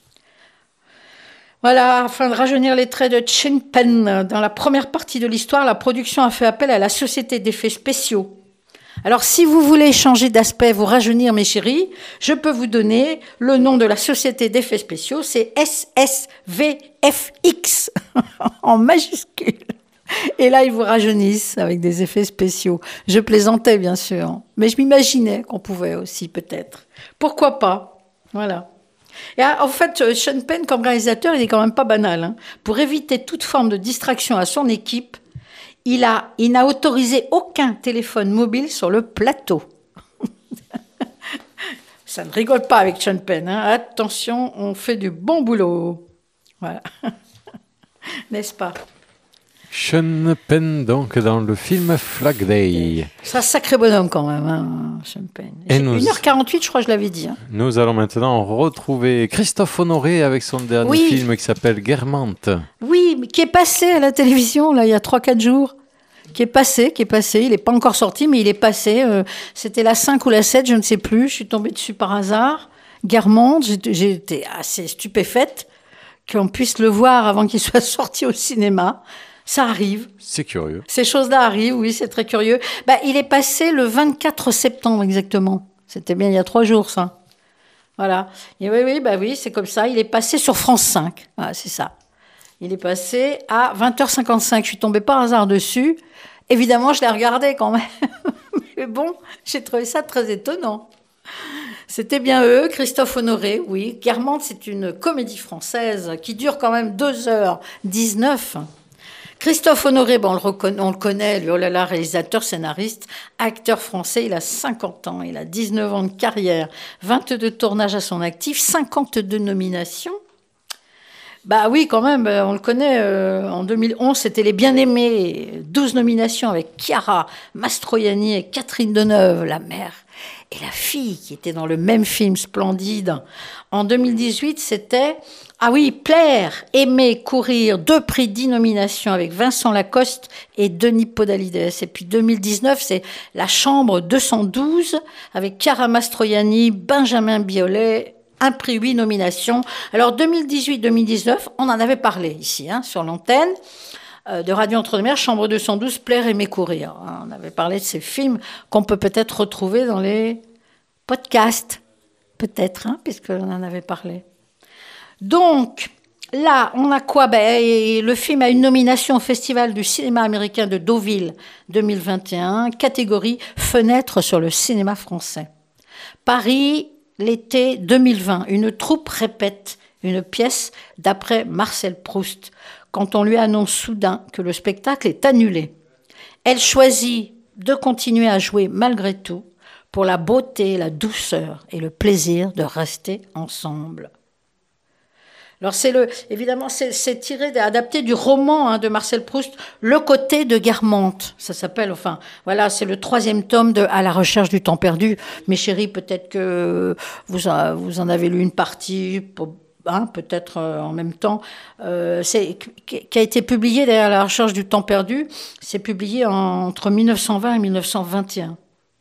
Voilà, afin de rajeunir les traits de Sean Penn, dans la première partie de l'histoire, la production a fait appel à la société d'effets spéciaux. Alors, si vous voulez changer d'aspect, vous rajeunir, mes chéris, je peux vous donner le nom de la société d'effets spéciaux, c'est S S V F X, en majuscule. Et là, ils vous rajeunissent avec des effets spéciaux. Je plaisantais, bien sûr, mais je m'imaginais qu'on pouvait aussi, peut-être. Pourquoi pas? Voilà. Et en fait, Sean Penn, comme réalisateur, il est quand même pas banal. Hein. Pour éviter toute forme de distraction à son équipe, il a, il n'a autorisé aucun téléphone mobile sur le plateau. Ça ne rigole pas avec Sean Penn. Hein. Attention, on fait du bon boulot. Voilà. N'est-ce pas? Sean Penn, donc, dans le film Flag Day. C'est un sacré bonhomme, quand même, hein, Sean Penn. Et nous, une heure quarante-huit, je crois que je l'avais dit. Hein. Nous allons maintenant retrouver Christophe Honoré avec son dernier oui. film qui s'appelle Guermantes. Oui, mais qui est passé à la télévision, là, il y a trois quatre jours. Qui est passé, qui est passé. Il n'est pas encore sorti, mais il est passé. Euh, c'était la cinq ou la sept, je ne sais plus. Je suis tombée dessus par hasard. Guermantes, j'ai, j'ai été assez stupéfaite qu'on puisse le voir avant qu'il soit sorti au cinéma. Ça arrive. C'est curieux. Ces choses-là arrivent, oui, c'est très curieux. Bah, il est passé le vingt-quatre septembre exactement. C'était bien il y a trois jours, ça. Voilà. Et oui, oui, bah oui, c'est comme ça. Il est passé sur France cinq. Voilà, c'est ça. Il est passé à vingt heures cinquante-cinq. Je suis tombée par hasard dessus. Évidemment, je l'ai regardé quand même. Mais bon, j'ai trouvé ça très étonnant. C'était bien eux, Christophe Honoré, oui. Guermantes, c'est une comédie française qui dure quand même deux heures dix-neuf. Christophe Honoré, bon, on, le reconna- on le connaît, lui, oh là là, réalisateur, scénariste, acteur français, il a cinquante ans, il a dix-neuf ans de carrière, vingt-deux tournages à son actif, cinquante-deux nominations. Bah oui, quand même, on le connaît, euh, en deux mille onze, c'était Les Bien-Aimés, douze nominations avec Chiara Mastroianni et Catherine Deneuve, la mère et la fille, qui étaient dans le même film splendide. En deux mille dix-huit, c'était... Ah oui, Plaire, Aimer, Courir, deux prix, dix nominations avec Vincent Lacoste et Denis Podalides. Et puis deux mille dix-neuf, c'est La Chambre deux cent douze avec Chiara Mastroianni, Benjamin Biolay, un prix, huit nominations. Alors deux mille dix-huit deux mille dix-neuf, on en avait parlé ici, hein, sur l'antenne euh, de Radio Entre-deux-Mers, Chambre deux cent douze, Plaire, Aimer, Courir. On avait parlé de ces films qu'on peut peut-être retrouver dans les podcasts, peut-être, hein, puisqu'on en avait parlé. Donc, là, on a quoi? Ben, le film a une nomination au Festival du cinéma américain de Deauville deux mille vingt et un, catégorie Fenêtre sur le cinéma français. Paris, l'été deux mille vingt, une troupe répète une pièce d'après Marcel Proust, quand on lui annonce soudain que le spectacle est annulé. Elle choisit de continuer à jouer malgré tout, pour la beauté, la douceur et le plaisir de rester ensemble. Alors c'est le, évidemment, c'est, c'est tiré, adapté du roman hein, de Marcel Proust, Le côté de Guermantes. Ça s'appelle, enfin, voilà, c'est le troisième tome de À la recherche du temps perdu. Mes chéris, peut-être que vous, a, vous en avez lu une partie, hein, peut-être euh, en même temps. Euh, c'est, qui a été publié d'ailleurs À la recherche du temps perdu. C'est publié en, entre mille neuf cent vingt et mille neuf cent vingt et un.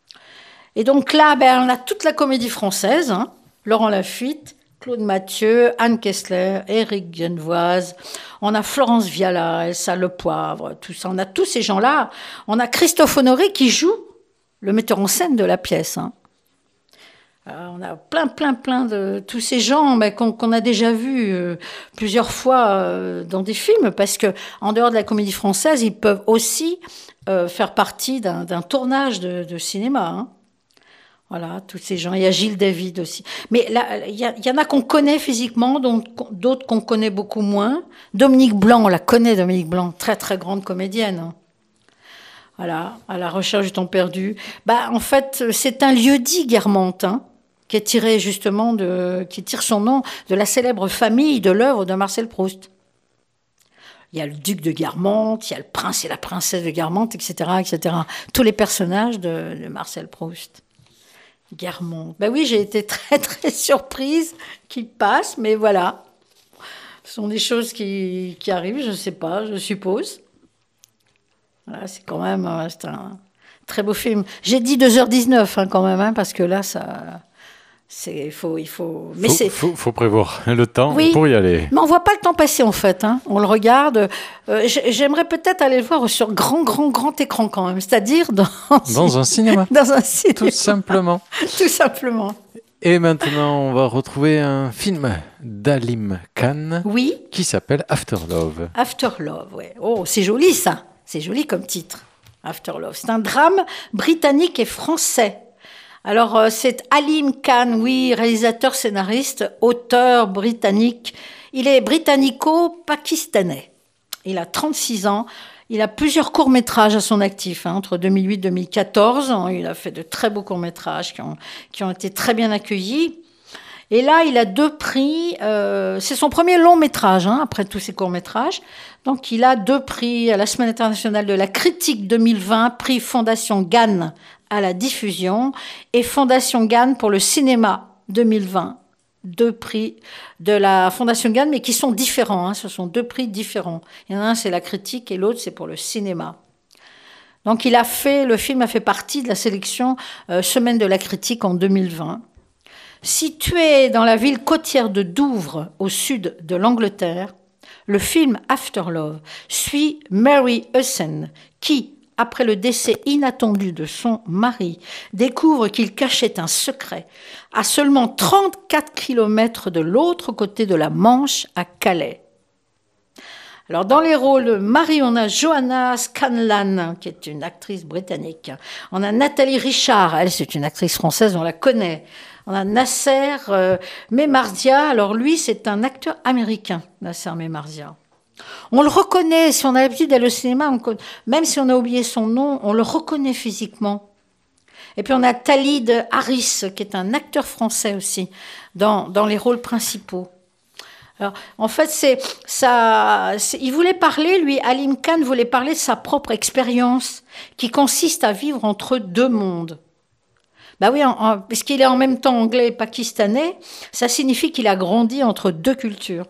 Et donc là, ben, on a toute la comédie française, hein, Laurent Lafitte, Claude Mathieu, Anne Kessler, Éric Genevoise, on a Florence Viala, Elsa Le Poivre, tout ça. On a tous ces gens-là. On a Christophe Honoré qui joue le metteur en scène de la pièce. Hein. Alors, on a plein, plein, plein de tous ces gens ben, qu'on, qu'on a déjà vus euh, plusieurs fois euh, dans des films, parce que en dehors de la comédie française, ils peuvent aussi euh, faire partie d'un, d'un tournage de, de cinéma. Hein. Voilà, tous ces gens. Il y a Gilles David aussi. Mais là, il y, a, il y en a qu'on connaît physiquement, donc, d'autres qu'on connaît beaucoup moins. Dominique Blanc, on la connaît, Dominique Blanc, très très grande comédienne. Voilà, à la recherche du temps perdu. Bah, en fait, c'est un lieu-dit Guermantes, hein, qui est tiré justement de, qui tire son nom de la célèbre famille de l'œuvre de Marcel Proust. Il y a le duc de Guermantes, il y a le prince et la princesse de Guermantes, et cetera, et cetera. Tous les personnages de, de Marcel Proust. Guermantes. Ben oui, j'ai été très très surprise qu'il passe, mais voilà. Ce sont des choses qui, qui arrivent, je ne sais pas, je suppose. Voilà, c'est quand même euh, c'est un très beau film. J'ai dit deux heures dix-neuf hein, quand même, hein, parce que là, ça, c'est, il faut, il faut. Mais faut, c'est. Faut, faut prévoir le temps oui, pour y aller. Mais on voit pas le temps passer en fait. Hein. On le regarde. Euh, j'aimerais peut-être aller le voir sur grand, grand, grand écran quand même, c'est-à-dire dans. Dans un cinéma. Dans un cinéma. Tout simplement. Tout simplement. Et maintenant, on va retrouver un film d'Alim Khan. Oui. Qui s'appelle After Love. After Love, ouais. Oh, c'est joli ça. C'est joli comme titre. After Love. C'est un drame britannique et français. Alors, euh, c'est Alim Khan, oui, réalisateur, scénariste, auteur britannique. Il est britannico-pakistanais. Il a trente-six ans. Il a plusieurs courts-métrages à son actif, hein, entre deux mille huit et deux mille quatorze. Il a fait de très beaux courts-métrages qui ont, qui ont été très bien accueillis. Et là, il a deux prix. Euh, c'est son premier long-métrage, hein, après tous ses courts-métrages. Donc, il a deux prix à la Semaine internationale de la critique deux mille vingt, prix Fondation Gann à la diffusion et Fondation Gann pour le cinéma deux mille vingt. Deux prix de la Fondation Gann, mais qui sont différents. Hein, ce sont deux prix différents. Il y en a un, c'est la critique, et l'autre, c'est pour le cinéma. Donc, il a fait, le film a fait partie de la sélection euh, Semaine de la critique en deux mille vingt. Situé dans la ville côtière de Douvres, au sud de l'Angleterre, le film After Love suit Mary Hussain, qui, après le décès inattendu de son mari, découvre qu'il cachait un secret à seulement trente-quatre kilomètres de l'autre côté de la Manche, à Calais. Alors, dans les rôles de Marie, on a Joanna Scanlan, qui est une actrice britannique. On a Nathalie Richard, elle, c'est une actrice française, on la connaît. On a Nasser euh, Memardia, alors lui, c'est un acteur américain, Nasser Memardia. On le reconnaît, si on a l'habitude d'aller au cinéma, on connaît, même si on a oublié son nom, on le reconnaît physiquement. Et puis on a Talid Harris, qui est un acteur français aussi, dans, dans les rôles principaux. Alors, en fait, c'est, ça, c'est, il voulait parler, lui, Alim Khan voulait parler de sa propre expérience, qui consiste à vivre entre deux mondes. Ben oui, en, en, puisqu'il est en même temps anglais et pakistanais, ça signifie qu'il a grandi entre deux cultures.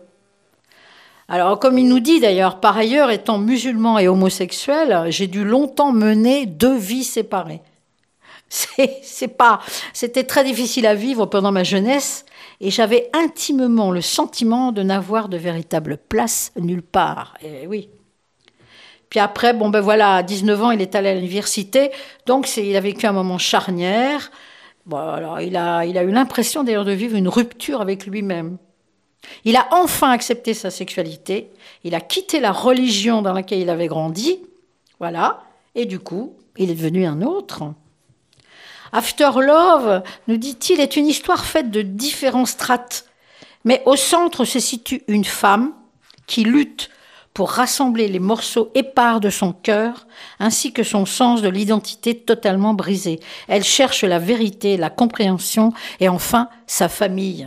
Alors, comme il nous dit d'ailleurs, par ailleurs, étant musulman et homosexuel, j'ai dû longtemps mener deux vies séparées. C'est, c'est pas, c'était très difficile à vivre pendant ma jeunesse et j'avais intimement le sentiment de n'avoir de véritable place nulle part. Et oui. Puis après, bon ben voilà, à dix-neuf ans, il est allé à l'université, donc c'est, il a vécu un moment charnière. Bon, alors, il a, il a eu l'impression d'ailleurs de vivre une rupture avec lui-même. Il a enfin accepté sa sexualité, il a quitté la religion dans laquelle il avait grandi, voilà, et du coup, il est devenu un autre. After Love, nous dit-il, est une histoire faite de différents strates, mais au centre se situe une femme qui lutte pour rassembler les morceaux épars de son cœur, ainsi que son sens de l'identité totalement brisé. Elle cherche la vérité, la compréhension et enfin sa famille.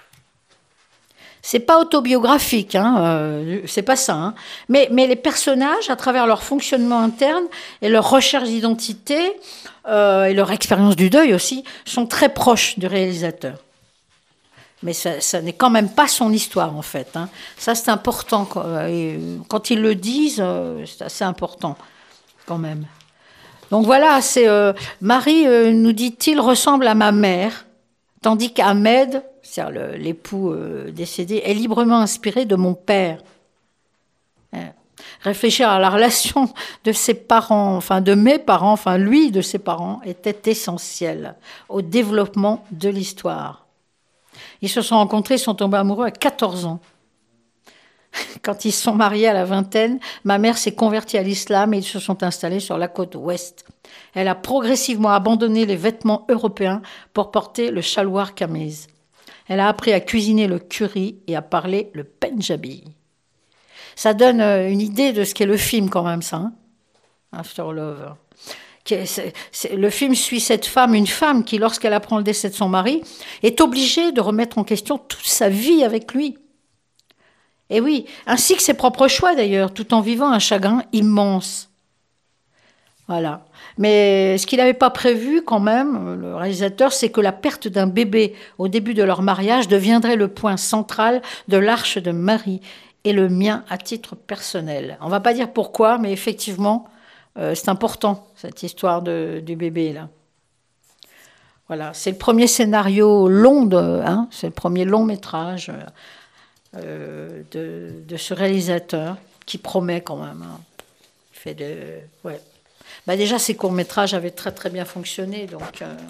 C'est pas autobiographique, hein, euh, c'est pas ça. Hein. Mais, mais les personnages, à travers leur fonctionnement interne et leur recherche d'identité euh, et leur expérience du deuil aussi, sont très proches du réalisateur. Mais ça, ça n'est quand même pas son histoire, en fait. Hein. Ça, c'est important. Et quand ils le disent, euh, c'est assez important, quand même. Donc voilà, c'est euh, Marie, euh, nous dit-il, ressemble à ma mère, tandis qu'Ahmed, c'est-à-dire le, l'époux euh, décédé, est librement inspiré de mon père. Hein. Réfléchir à la relation de ses parents, enfin de mes parents, enfin lui, de ses parents, était essentiel au développement de l'histoire. Ils se sont rencontrés, ils sont tombés amoureux à quatorze ans. Quand ils se sont mariés à la vingtaine, ma mère s'est convertie à l'islam et ils se sont installés sur la côte ouest. Elle a progressivement abandonné les vêtements européens pour porter le chalwar kameez. Elle a appris à cuisiner le curry et à parler le pendjabi. Ça donne une idée de ce qu'est le film quand même, ça. Hein. After Love. C'est, c'est, le film suit cette femme, une femme qui, lorsqu'elle apprend le décès de son mari, est obligée de remettre en question toute sa vie avec lui. Et oui, ainsi que ses propres choix d'ailleurs, tout en vivant un chagrin immense. Voilà. Mais ce qu'il n'avait pas prévu quand même, le réalisateur, c'est que la perte d'un bébé au début de leur mariage deviendrait le point central de l'arche de Marie et le mien à titre personnel. On ne va pas dire pourquoi, mais effectivement, euh, c'est important, cette histoire de, du bébé, là. Voilà, c'est le premier scénario long, de, hein, c'est le premier long métrage euh, de, de ce réalisateur qui promet quand même. Hein. Il fait de... Ouais. Bah déjà, ces courts-métrages avaient très très bien fonctionné, donc euh,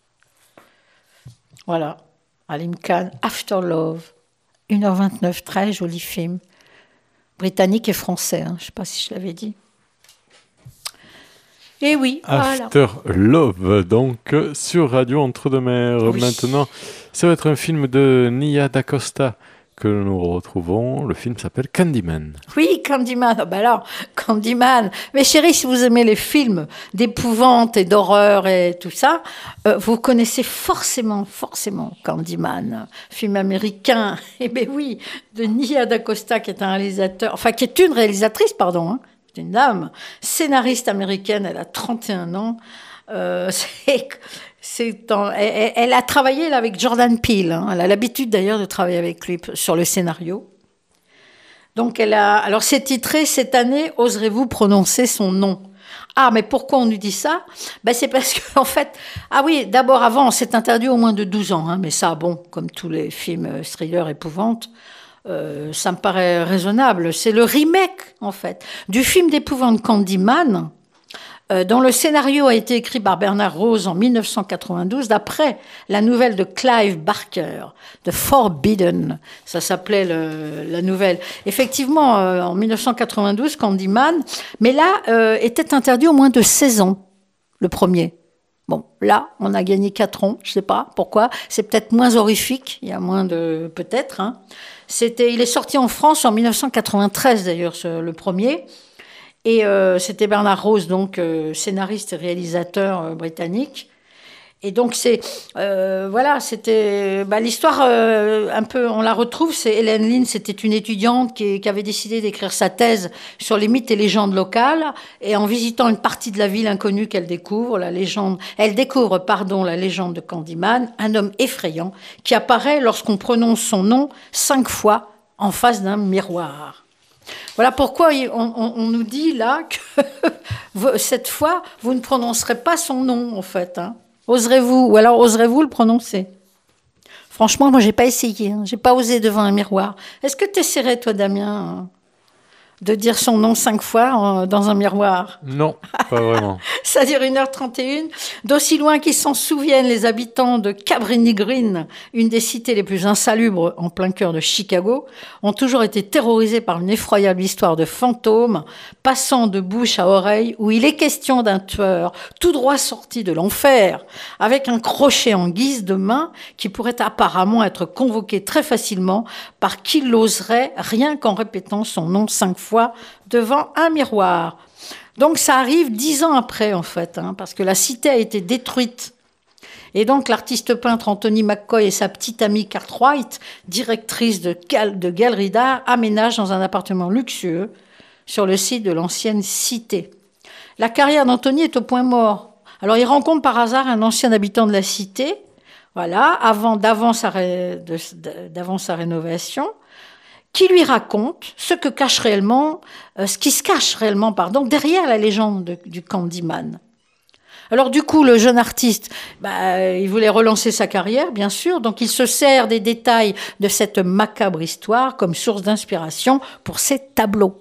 voilà. Alim Khan, After Love, une heure vingt-neuf, très joli film, britannique et français, hein, je ne sais pas si je l'avais dit. Et oui, After voilà. Love, donc sur Radio Entre-deux-Mers. Oui. Maintenant, ça va être un film de Nia DaCosta que nous retrouvons. Le film s'appelle Candyman. Oui, Candyman. Oh, ben alors, Candyman. Mais chérie, si vous aimez les films d'épouvante et d'horreur et tout ça, euh, vous connaissez forcément, forcément Candyman, film américain. Eh bien oui, de Nia DaCosta, qui est un réalisateur, enfin qui est une réalisatrice, pardon, hein, c'est une dame, scénariste américaine. Elle a trente et un ans. Euh, c'est, c'est en, elle, elle a travaillé là, avec Jordan Peele. Hein. Elle a l'habitude d'ailleurs de travailler avec lui sur le scénario. Donc elle a, alors c'est titré cette année, oserez-vous prononcer son nom? Ah, mais pourquoi on nous dit ça? Ben, c'est parce que en fait, ah oui, d'abord avant, c'est interdit au moins de douze ans. Hein, mais ça, bon, comme tous les films thrillers épouvante, euh, ça me paraît raisonnable. C'est le remake en fait du film d'épouvante Candyman, dont le scénario a été écrit par Bernard Rose en mille neuf cent quatre-vingt-douze, d'après la nouvelle de Clive Barker, The Forbidden. Ça s'appelait le, la nouvelle. Effectivement, euh, en mille neuf cent quatre-vingt-douze, Candyman, mais là, euh, était interdit au moins de seize ans, le premier. Bon, là, on a gagné quatre ans, je ne sais pas pourquoi. C'est peut-être moins horrifique, il y a moins de... Peut-être, hein. C'était, il est sorti en France en mille neuf cent quatre-vingt-treize, d'ailleurs, ce, le premier. Et euh, c'était Bernard Rose, donc euh, scénariste et réalisateur euh, britannique. Et donc c'est euh, voilà, c'était bah, l'histoire euh, un peu, on la retrouve. C'est Hélène Lynn, c'était une étudiante qui, qui avait décidé d'écrire sa thèse sur les mythes et légendes locales. Et en visitant une partie de la ville inconnue qu'elle découvre, la légende, elle découvre pardon la légende de Candyman, un homme effrayant qui apparaît lorsqu'on prononce son nom cinq fois en face d'un miroir. Voilà pourquoi on, on, on nous dit là que cette fois, vous ne prononcerez pas son nom, en fait. Hein. Oserez-vous, ou alors oserez-vous le prononcer? Franchement, moi, j'ai pas essayé. Hein. J'ai pas osé devant un miroir. Est-ce que tu essaierais, toi, Damien, de dire son nom cinq fois dans un miroir? Non, pas vraiment. Ça dure une heure trente et une. D'aussi loin qu'ils s'en souviennent, les habitants de Cabrini Green, une des cités les plus insalubres en plein cœur de Chicago, ont toujours été terrorisés par une effroyable histoire de fantômes passant de bouche à oreille, où il est question d'un tueur tout droit sorti de l'enfer, avec un crochet en guise de main qui pourrait apparemment être convoqué très facilement par qui l'oserait rien qu'en répétant son nom cinq fois devant un miroir. Donc ça arrive dix ans après, en fait, hein, parce que la cité a été détruite. Et donc l'artiste peintre Anthony McCoy et sa petite amie Cartwright, directrice de, gal- de galerie d'art, aménagent dans un appartement luxueux sur le site de l'ancienne cité. La carrière d'Anthony est au point mort. Alors il rencontre par hasard un ancien habitant de la cité, voilà, avant, d'avant sa, ré, de, d'avant sa rénovation, qui lui raconte ce que cache réellement, euh, ce qui se cache réellement, pardon, derrière la légende de, du Candyman. Alors du coup, le jeune artiste, bah, il voulait relancer sa carrière, bien sûr, donc il se sert des détails de cette macabre histoire comme source d'inspiration pour ses tableaux,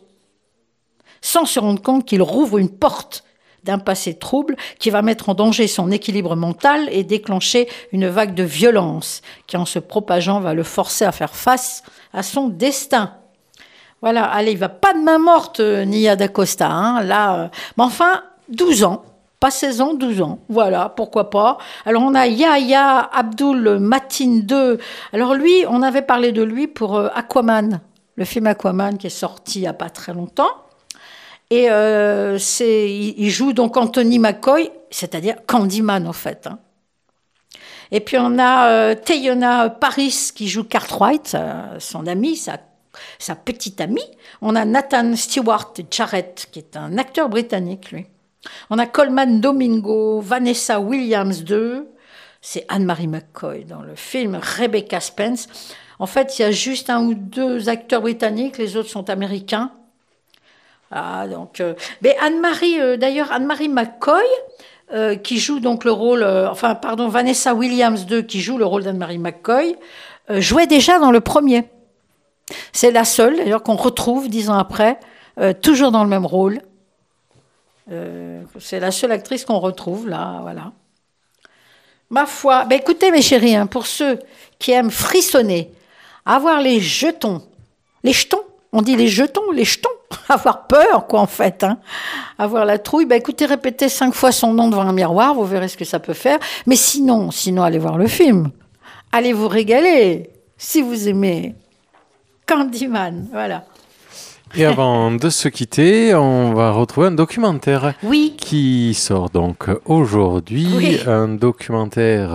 sans se rendre compte qu'il rouvre une porte d'un passé trouble qui va mettre en danger son équilibre mental et déclencher une vague de violence qui, en se propageant, va le forcer à faire face à son destin. Voilà, allez, il va pas de main morte, Nia DaCosta, hein, là. Euh, mais enfin, douze ans, pas seize ans, douze ans, voilà, pourquoi pas. Alors on a Yahya Abdul Mateen deux. Alors lui, on avait parlé de lui pour euh, Aquaman, le film Aquaman qui est sorti il n'y a pas très longtemps. Et euh, c'est, il, il joue donc Anthony McCoy, c'est-à-dire Candyman en fait. Hein. Et puis on a euh, Teyona Paris qui joue Cartwright, euh, son ami, sa, sa petite amie. On a Nathan Stewart Jarrett, qui est un acteur britannique, lui. On a Coleman Domingo, Vanessa Williams deux, c'est Anne-Marie McCoy dans le film, Rebecca Spence. En fait, il y a juste un ou deux acteurs britanniques, les autres sont américains. Ah, donc, euh, mais Anne-Marie, euh, d'ailleurs, Anne-Marie McCoy, euh, qui joue donc le rôle, euh, enfin, pardon, Vanessa Williams deux, qui joue le rôle d'Anne-Marie McCoy, euh, jouait déjà dans le premier. C'est la seule, d'ailleurs, qu'on retrouve dix ans après, euh, toujours dans le même rôle. Euh, c'est la seule actrice qu'on retrouve, là, voilà. Ma foi, ben écoutez, mes chéris, hein, pour ceux qui aiment frissonner, avoir les jetons, les jetons, on dit les jetons, les jetons, avoir peur, quoi, en fait, hein. Avoir la trouille, ben écoutez, répétez cinq fois son nom devant un miroir, vous verrez ce que ça peut faire. Mais sinon, sinon, allez voir le film. Allez vous régaler, si vous aimez Candyman, voilà. Et avant de se quitter, on va retrouver un documentaire oui. qui sort donc aujourd'hui, oui. un documentaire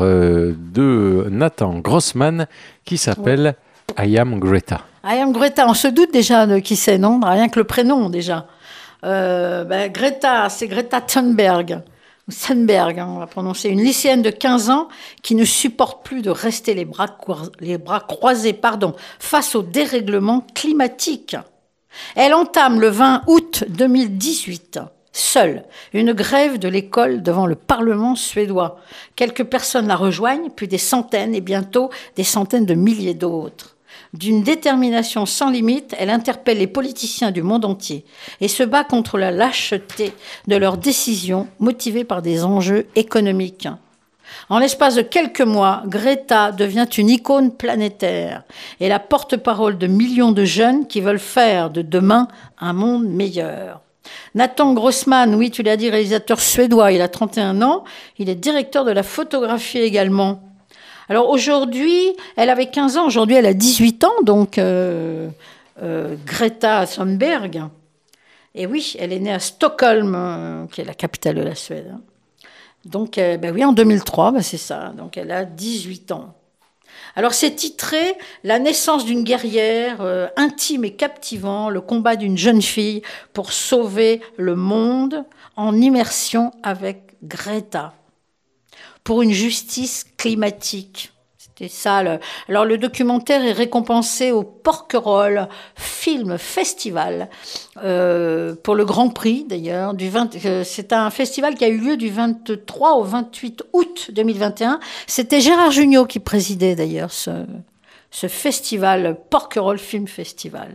de Nathan Grossman qui s'appelle oui. I Am Greta. I Am Greta, on se doute déjà de qui c'est, non ? Rien que le prénom déjà. Euh, ben, Greta, c'est Greta Thunberg. Thunberg, hein, on va prononcer, une lycéenne de quinze ans qui ne supporte plus de rester les bras, les bras croisés pardon, face au dérèglement climatique. Elle entame le vingt août deux mille dix-huit, seule, une grève de l'école devant le Parlement suédois. Quelques personnes la rejoignent, puis des centaines et bientôt des centaines de milliers d'autres. D'une détermination sans limite, elle interpelle les politiciens du monde entier et se bat contre la lâcheté de leurs décisions motivées par des enjeux économiques. En l'espace de quelques mois, Greta devient une icône planétaire et la porte-parole de millions de jeunes qui veulent faire de demain un monde meilleur. Nathan Grossman, oui, tu l'as dit, réalisateur suédois, il a trente et un ans, il est directeur de la photographie également. Alors aujourd'hui, elle avait quinze ans, aujourd'hui elle a dix-huit ans, donc euh, euh, Greta Thunberg. Et oui, elle est née à Stockholm, euh, qui est la capitale de la Suède. Donc, euh, ben oui, en deux mille trois, ben c'est ça. Donc, elle a dix-huit ans. Alors, c'est titré « La naissance d'une guerrière, euh, intime et captivant, le combat d'une jeune fille pour sauver le monde en immersion avec Greta, pour une justice climatique ». C'était ça. Le... Alors, le documentaire est récompensé au Porquerolles Film Festival, euh, pour le Grand Prix, d'ailleurs. Du vingt... euh, c'est un festival qui a eu lieu du vingt-trois au vingt-huit août deux mille vingt et un. C'était Gérard Jugnot qui présidait, d'ailleurs, ce, ce festival, Porquerolles Film Festival.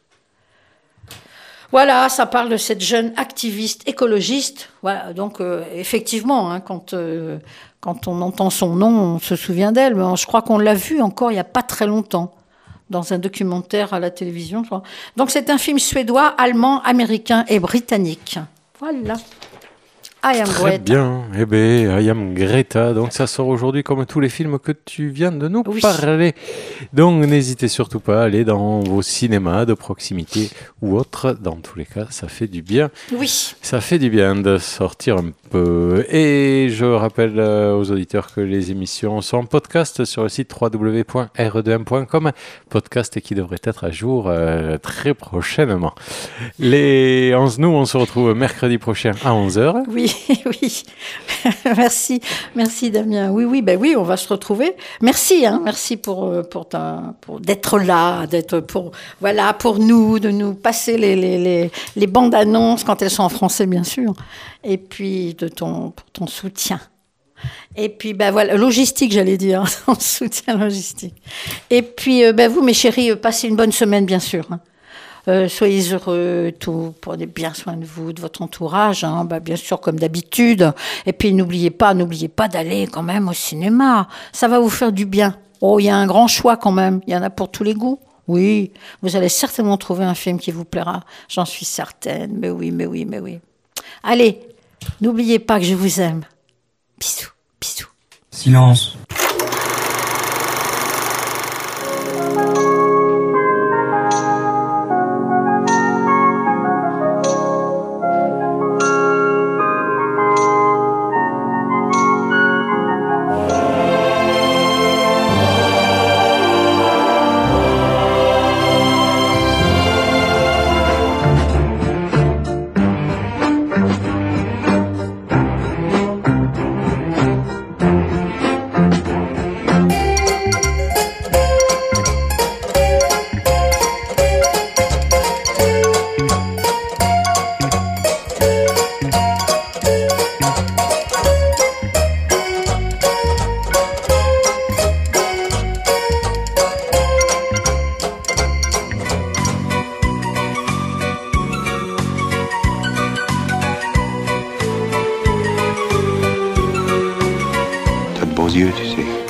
Voilà, ça parle de cette jeune activiste écologiste. Voilà, donc, euh, effectivement, hein, quand... Euh, Quand on entend son nom, on se souvient d'elle. Mais je crois qu'on l'a vue encore il n'y a pas très longtemps, dans un documentaire à la télévision. Je crois. Donc c'est un film suédois, allemand, américain et britannique. Voilà. I Am Très Greta. bien. Eh bien, I Am Greta. Donc ça sort aujourd'hui comme tous les films que tu viens de nous oui. parler. Donc n'hésitez surtout pas à aller dans vos cinémas de proximité ou autres. Dans tous les cas, ça fait du bien. Oui. Ça fait du bien de sortir un peu. Et je rappelle aux auditeurs que les émissions sont en podcast sur le site w w w point r e deux m point com. Podcast qui devrait être à jour euh, très prochainement. Les... Nous, on se retrouve mercredi prochain à onze heures. Oui. Oui, merci, merci Damien. Oui, oui, ben oui, on va se retrouver. Merci, hein, merci pour pour, ta, pour d'être là, d'être pour voilà pour nous, de nous passer les les les, les bandes annonces quand elles sont en français bien sûr, et puis de ton pour ton soutien. Et puis ben voilà, logistique, j'allais dire, ton soutien logistique. Et puis ben vous, mes chéris, passez une bonne semaine bien sûr. Hein. Euh, soyez heureux, tout, prenez bien soin de vous, de votre entourage, hein, bah, bien sûr comme d'habitude. Et puis n'oubliez pas, n'oubliez pas d'aller quand même au cinéma. Ça va vous faire du bien. Oh, il y a un grand choix quand même. Il y en a pour tous les goûts. Oui, vous allez certainement trouver un film qui vous plaira. J'en suis certaine. Mais oui, mais oui, mais oui. Allez, n'oubliez pas que je vous aime. Bisous, bisous. Silence. yeux, tu sais.